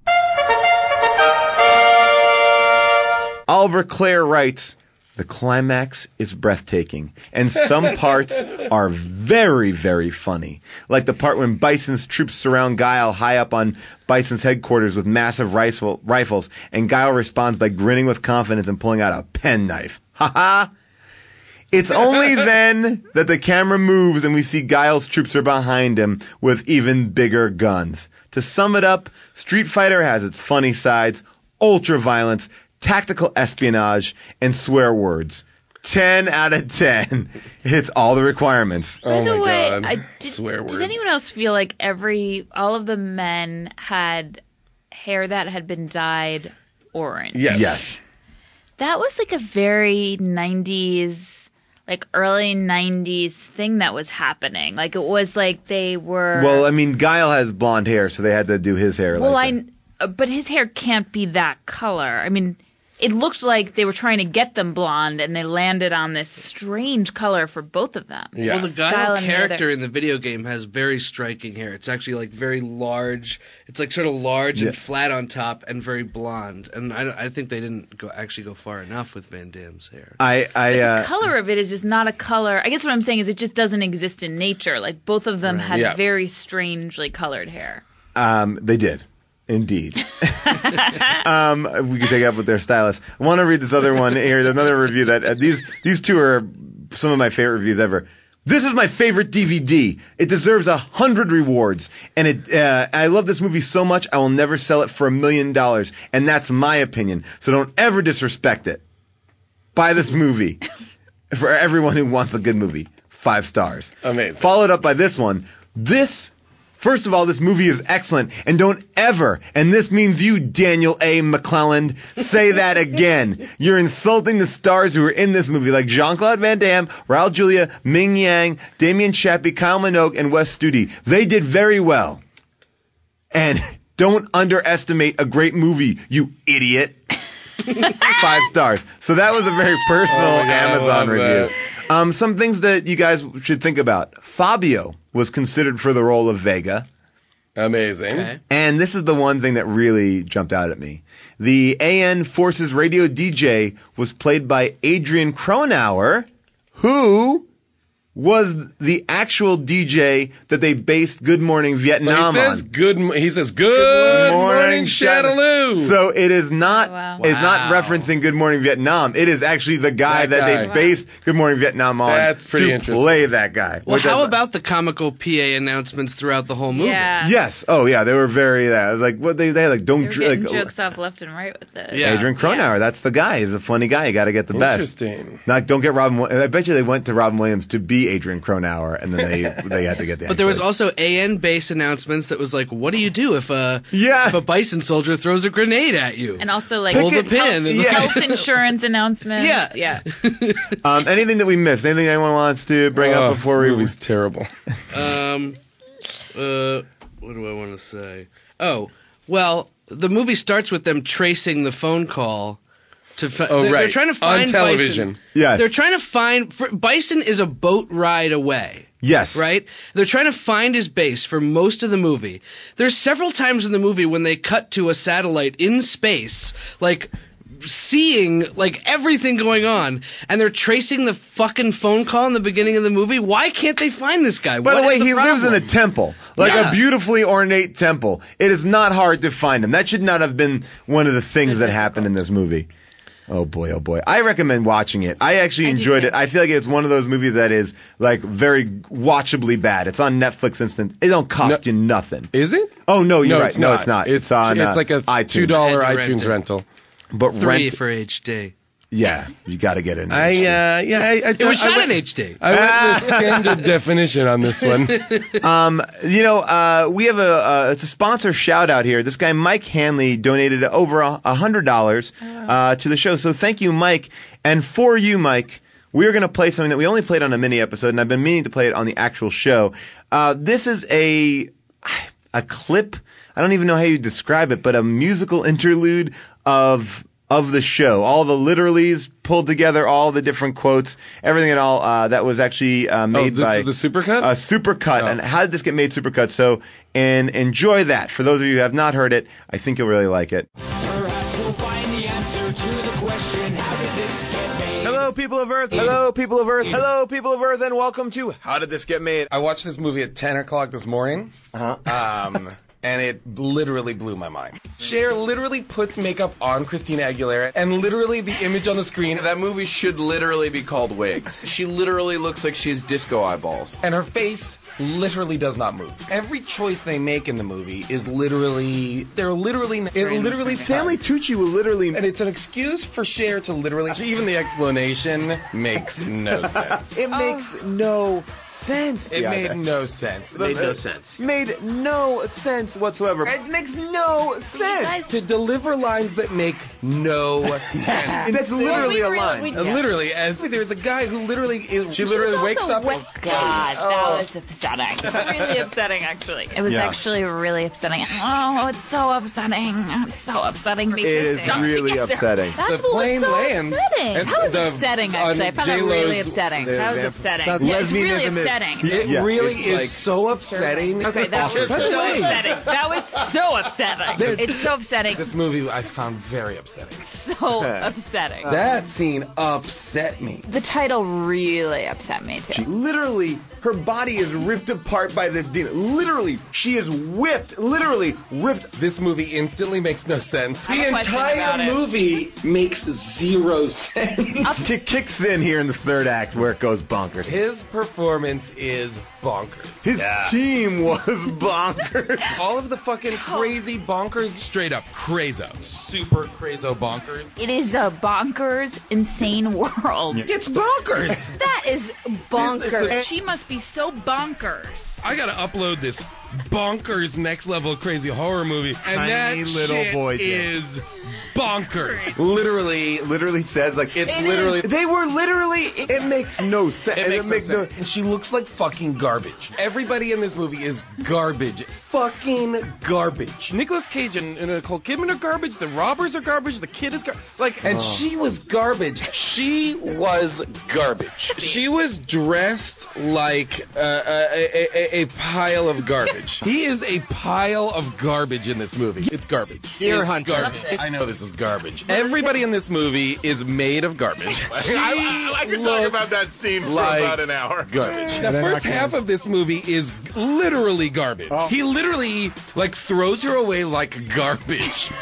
Oliver Clare writes, "The climax is breathtaking, and some parts are very, very funny. Like the part when Bison's troops surround Guile high up on Bison's headquarters with massive rifle, rifles, and Guile responds by grinning with confidence and pulling out a penknife. Ha ha! It's only then that the camera moves and we see Guile's troops are behind him with even bigger guns. To sum it up, Street Fighter has its funny sides, ultra violence, tactical espionage, and swear words. ten out of ten. It hits all the requirements. By Oh the my way, God. I, did, Swear Does words. anyone else feel like every all of the men had hair that had been dyed orange? yes. Yes. That was like a very nineties, like early nineties thing that was happening. Like it was like they were. Well, I mean, Guile has blonde hair, so they had to do his hair well, like that. I. uh, But his hair can't be that color. I mean, it looked like they were trying to get them blonde, and they landed on this strange color for both of them. Yeah. Well, the Guile Guile and the character other- in the video game has very striking hair. It's actually like very large. It's like sort of large Yeah. and flat on top and very blonde. And I, I think they didn't go actually go far enough with Van Damme's hair. I, I, The uh, color of it is just not a color. I guess what I'm saying is it just doesn't exist in nature. Like both of them had Yeah. very strangely colored hair. um, they did. Indeed. um, we could take up with their stylist. I want to read this other one here. There's another review that uh, these these two are some of my favorite reviews ever. This is my favorite D V D. It deserves a hundred rewards, and it. Uh, I love this movie so much I will never sell it for a million dollars, and that's my opinion. So don't ever disrespect it. Buy this movie for everyone who wants a good movie. Five stars. Amazing. Followed up by this one. This. First of all, this movie is excellent, and don't ever, and this means you, Daniel A. McClelland, say that again. You're insulting the stars who are in this movie, like Jean-Claude Van Damme, Raul Julia, Ming Yang, Damien Chappie, Kyle Minogue, and Wes Studi. They did very well. And don't underestimate a great movie, you idiot. Five stars. So that was a very personal Oh my God, I Amazon love review. Um, some things that you guys should think about. Fabio was considered for the role of Vega. Amazing. Okay. And this is the one thing that really jumped out at me. The A N Forces radio D J was played by Adrian Cronauer, who was the actual D J that they based Good Morning Vietnam But he says on. good. mo- He says good, morning, Shadaloo. So it is not. Oh, wow. It's not Wow. referencing Good Morning Vietnam. It is actually the guy That that, guy. they Wow. based Good Morning Vietnam on. That's pretty to interesting. Play that guy. Well, Which how I- about the comical P A announcements throughout the whole movie? Yeah. Yes. Oh, yeah. They were very. Yeah. I was like, what they they had like don't They were dr- getting like, jokes off left and right with it. Yeah. Adrian Cronauer. That's the guy. He's a funny guy. You got to get the best. Interesting. Not don't get Robin. Wi- I bet you they went to Robin Williams to be Adrian Cronauer, and then they they had to get the. But there was actor. also A N base announcements that was like, what do you do if a Yeah. if a bison soldier throws a grenade at you? And also like Pull the health, pin. and- Yeah. health insurance announcents. Yeah. Yeah. um, anything that we missed. Anything anyone wants to bring Oh, up before this we? movie's terrible. Um, uh, what do I want to say? Oh, well, the movie starts with them tracing the phone call to. Fi- Oh, they're, right. They're trying to On find television. Bison. Yes. They're trying to find for, Bison is a boat ride away. Yes. Right? They're trying to find his base for most of the movie. There's several times in the movie when they cut to a satellite in space, like seeing like everything going on, and they're tracing the fucking phone call in the beginning of the movie. Why can't they find this guy? By What the way, is he lives in a problem? temple, like Yeah. a beautifully ornate temple. It is not hard to find him. That should not have been one of the things that happened in this movie. Oh boy, oh boy. I recommend watching it. I actually I do enjoyed too. it. I feel like it's one of those movies that is like very watchably bad. It's on Netflix instant. It don't cost you nothing. Is it? Oh no, you're no, right. it's no, not. it's not. It's, It's on, It's uh, like a iTunes. two dollar Had to rent iTunes it. rental. But Three rent, for H D. yeah, you got to get it. in I H D. uh, yeah, I, I, It was I shot went, in H D. I went with standard definition on this one. You know, uh, we have a uh, it's a sponsor shout out here. This guy Mike Hanley donated over a a hundred dollars uh, to the show. So thank you, Mike. And for you, Mike, we're going to play something that we only played on a mini episode, and I've been meaning to play it on the actual show. Uh, this is a a clip. I don't even know how you describe it, but a musical interlude of of the show. All the literallys pulled together, all the different quotes, everything and all. Uh, that was actually uh, made this by is the supercut? A supercut. Oh. And how did this get made supercut? So, and enjoy that. For those of you who have not heard it, I think you'll really like it. Perhaps we'll find the answer to the question, how did this get made? Hello, people of Earth. Hello, people of Earth. Hello, people of Earth, and welcome to How Did This Get Made? I watched this movie at ten o'clock this morning. Uh-huh. Um, and it literally blew my mind. Cher literally puts makeup on Christina Aguilera, and literally the image on the screen, That movie should literally be called Wigs. She literally looks like she has disco eyeballs. and her face literally does not move. Every choice they make in the movie is literally, they're literally, it literally Stanley Tucci will literally. and it's an excuse for Cher to literally, even the explanation makes no sense. It makes no sense. It Yeah, made that- no sense. Made no sense. Made no sense whatsoever. It makes no sense. guys- To deliver lines that make no sense. That's literally we a really- line. we- Uh, Literally, as there's a guy who literally, is, she She literally was wakes also up. wa- and- God, that was upsetting. Really upsetting, actually. It was Yeah. actually really upsetting. Oh, it's so upsetting. It's so upsetting. It is really upsetting. That's The what plane was so lands, upsetting. and That was the- upsetting, on actually. I found that really J-Lo's- upsetting. That was upsetting. South- Yeah, it's really lesbianism is- upsetting. It Yeah, really it's is like- so upsetting. Okay, that was By the so way, upsetting. That was so upsetting. It's so upsetting. This movie I found very upsetting. So upsetting. That scene upset me. The title really upset me too. Literally, her body is ripped apart by this demon. Literally, she is whipped. Literally ripped. This movie instantly makes no sense. I have a question about it. movie makes zero sense. Kick kicks in here in the third act where it goes bonkers. His performance is bonkers. His team was bonkers. All of the fucking crazy bonkers, straight up crazo, super crazo bonkers. It is a bonkers, insane world. It's bonkers. That is bonkers. She must be so bonkers. I gotta upload this bonkers next level crazy horror movie, and Tiny that little shit boy did. is bonkers. Literally, literally says like It's literally. They were literally. It makes no sense. It makes no sense. And she looks like fucking garbage. Everybody in this movie is garbage. Fucking garbage. Nicolas Cage and, and Nicole Kidman are garbage. The robbers are garbage. The kid is garbage. Like, and she was garbage. She was garbage. She was dressed like uh, a, a, a, a pile of garbage. garbage. He is a pile of garbage in this movie. It's garbage. Deer It's Hunter. garbage. I know this is garbage. Everybody in this movie is made of garbage. I, I, I could talk about that scene for like about an hour. Garbage. The first half of this movie is literally garbage. Oh. He literally like throws her away like garbage.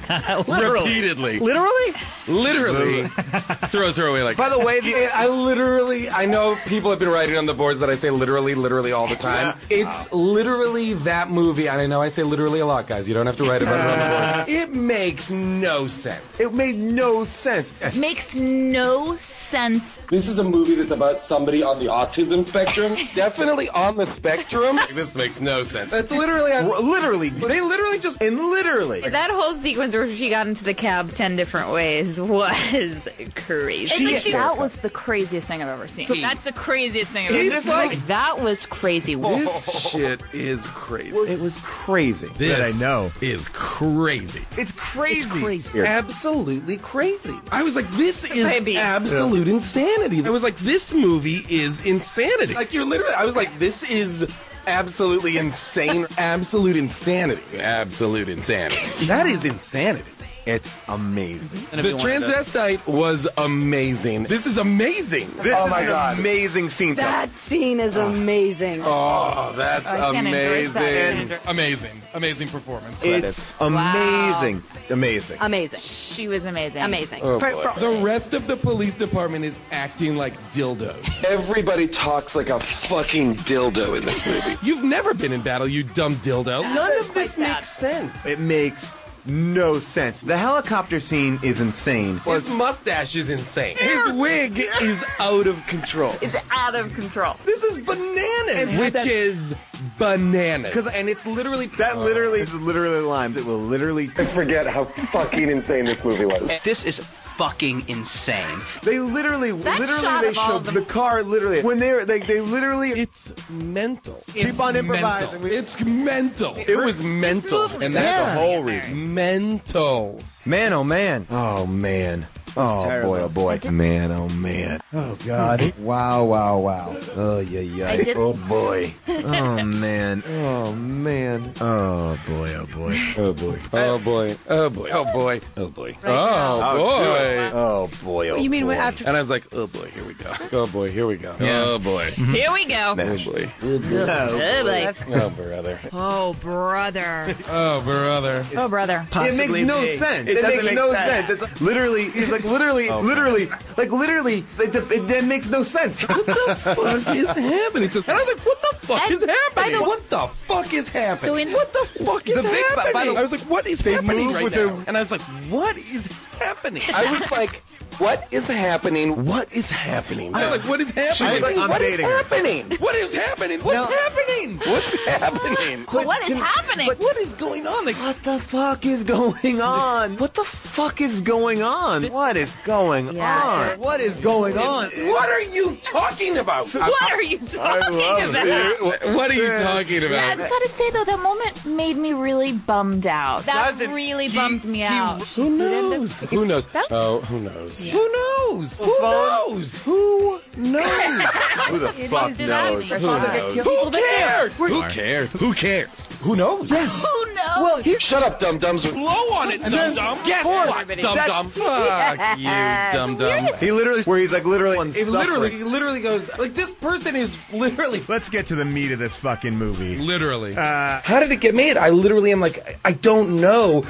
Repeatedly. Literally? Literally throws her away like. By the way, the, I literally, I know people have been writing on the boards that I say literally, literally all the time. It's literally that movie, and I know I say literally a lot, guys. You don't have to write about it on the boards. It makes no sense. it made no sense. Makes no sense. This is a movie that's about somebody on the autism spectrum. Definitely on the spectrum. This makes no sense. It's literally, Literally, they literally just. and literally. That whole sequence where she got into the cab ten different ways was crazy. It's like that was the craziest thing I've ever seen. That's the craziest thing I've He's ever seen. like- that was crazy. This shit is crazy. It was crazy. This that I know. is crazy. It's crazy. crazy. Absolutely crazy. I was like, this is Baby. absolute insanity. I was like, this movie is insanity. Like, you're literally, I was like, this is absolutely insane. Absolute insanity. Absolute insanity. That is insanity. It's amazing. The transvestite was amazing. This is amazing. This is an amazing scene. That scene is amazing. Oh, that's I can't endorse that. amazing. Amazing. Amazing performance. It's amazing. Amazing. Amazing. She was amazing. Amazing. Oh, For- boy. for- The rest of the police department is acting like dildos. Everybody talks like a fucking dildo in this movie. You've never been in battle, you dumb dildo. None That's of this quite sad. makes sense. It makes no sense. The helicopter scene is insane. His mustache is insane. His wig is out of control. It's out of control. This is bananas. Which is bananas. Because and it's literally That literally is literally lines. It will literally. I forget how fucking insane this movie was. This is fucking insane. They literally, That literally, shot they of all showed of them- the car. Literally, when they were, they, they literally. It's mental. Keep It's on improvising. mental. It's mental. It was mental, movie and was that's the whole reason. mental. Man, oh man. Oh man. Oh boy, oh boy. Man, oh man. Oh god. Wow, wow, wow. Oh yeah, yeah. I did- Oh boy. Oh man. Oh man. Oh boy, oh boy. Oh boy. Oh boy. Oh boy. Oh boy. Oh boy. now. Oh boy. Oh boy, oh You mean boy. when after? And I was like, oh boy, here we go. Oh boy, here we go. Oh boy. Here we go. Oh boy. Oh, boy. Oh brother. Oh, brother. Oh brother. Oh, brother. It makes no sense. It, makes no sense. It's literally, he's like literally, literally, like literally, it, it, it makes no sense. What the fuck is happening? And I was like, what the fuck And is by happening? the- What the fuck is happening? So in- what the fuck is The big- happening? by the- I was like, what is They happening move right with now? their- And I was like, what is happening? I was like, what is happening? What is happening? I was like, what is happening? like, I'm what is dating her. happening? What is happening? What's No. happening? What's happening? But what is happening? What is going on? Like, What the fuck is going on? What the fuck is going on? What is going Yeah. on? What is going on? what are you talking about? What are you talking love about? What- what are you talking Yeah, about? I've got to say though, that moment made me really bummed out. That Doesn't- really he- bummed me he- out. Who knows? Who knows? That- Oh, who knows? Who knows? Who knows? Who knows? Who the fuck is knows? happening? Who knows? Who cares? Who cares? Who cares? Who knows? Who knows? Shut up, dum dums. Blow on it, dum dum. Guess what, dum dum? Fuck you, dum dum. He literally, where he's like literally, It literally, he literally goes like this person is literally. Let's get to the meat of this fucking movie. Literally. Uh, How did it get made? I literally am like, I- I don't know.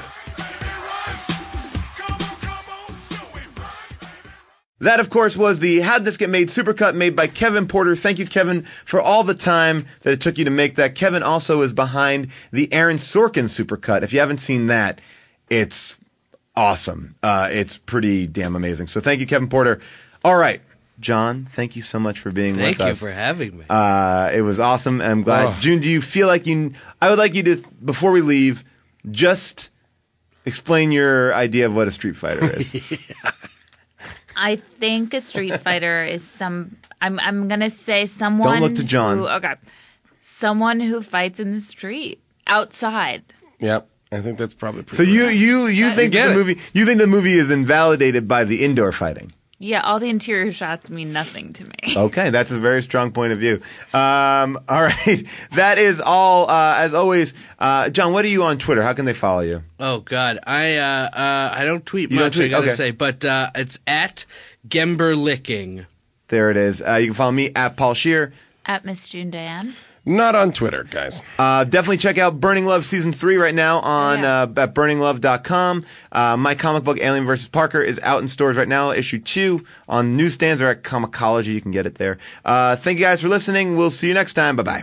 That, of course, was the How'd This Get Made supercut made by Kevin Porter. Thank you, Kevin, for all the time that it took you to make that. Kevin also is behind the Aaron Sorkin supercut. If you haven't seen that, it's awesome. Uh, it's pretty damn amazing. So thank you, Kevin Porter. All right. John, thank you so much for being Thank with you us. for having me. Uh, it was awesome. I'm glad. Oh. June, do you feel like you, I would like you to, before we leave, just explain your idea of what a Street Fighter is. I think a Street Fighter is some. I'm. I'm gonna say someone. Don't look to John. Who, okay, someone who fights in the street outside. Yep, I think that's probably pretty. So you you you think get the it. movie you think the movie is invalidated by the indoor fighting? Yeah, all the interior shots mean nothing to me. Okay, that's a very strong point of view. Um, all right, that is all. Uh, as always, uh, John, what are you on Twitter? How can they follow you? Oh God, I uh, uh, I don't tweet You don't much. tweet? I gotta Okay. say, but uh, it's at Gemberlicking. There it is. Uh, you can follow me at Paul Scheer. At Miss June Diane. Not on Twitter, guys. Uh, definitely check out Burning Love Season three right now on uh, at burning love dot com. Uh, my comic book, Alien versus. Parker, is out in stores right now. Issue two on newsstands or at Comicology. You can get it there. Uh, thank you guys for listening. We'll see you next time. Bye-bye.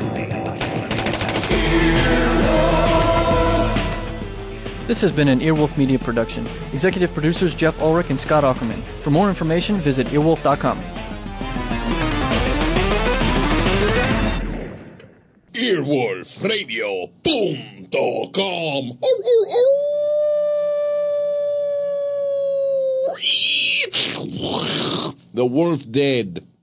This has been an Earwolf Media production. Executive producers Jeff Ulrich and Scott Ackerman. For more information, visit earwolf dot com. earwolf radio punto com. The wolf dead.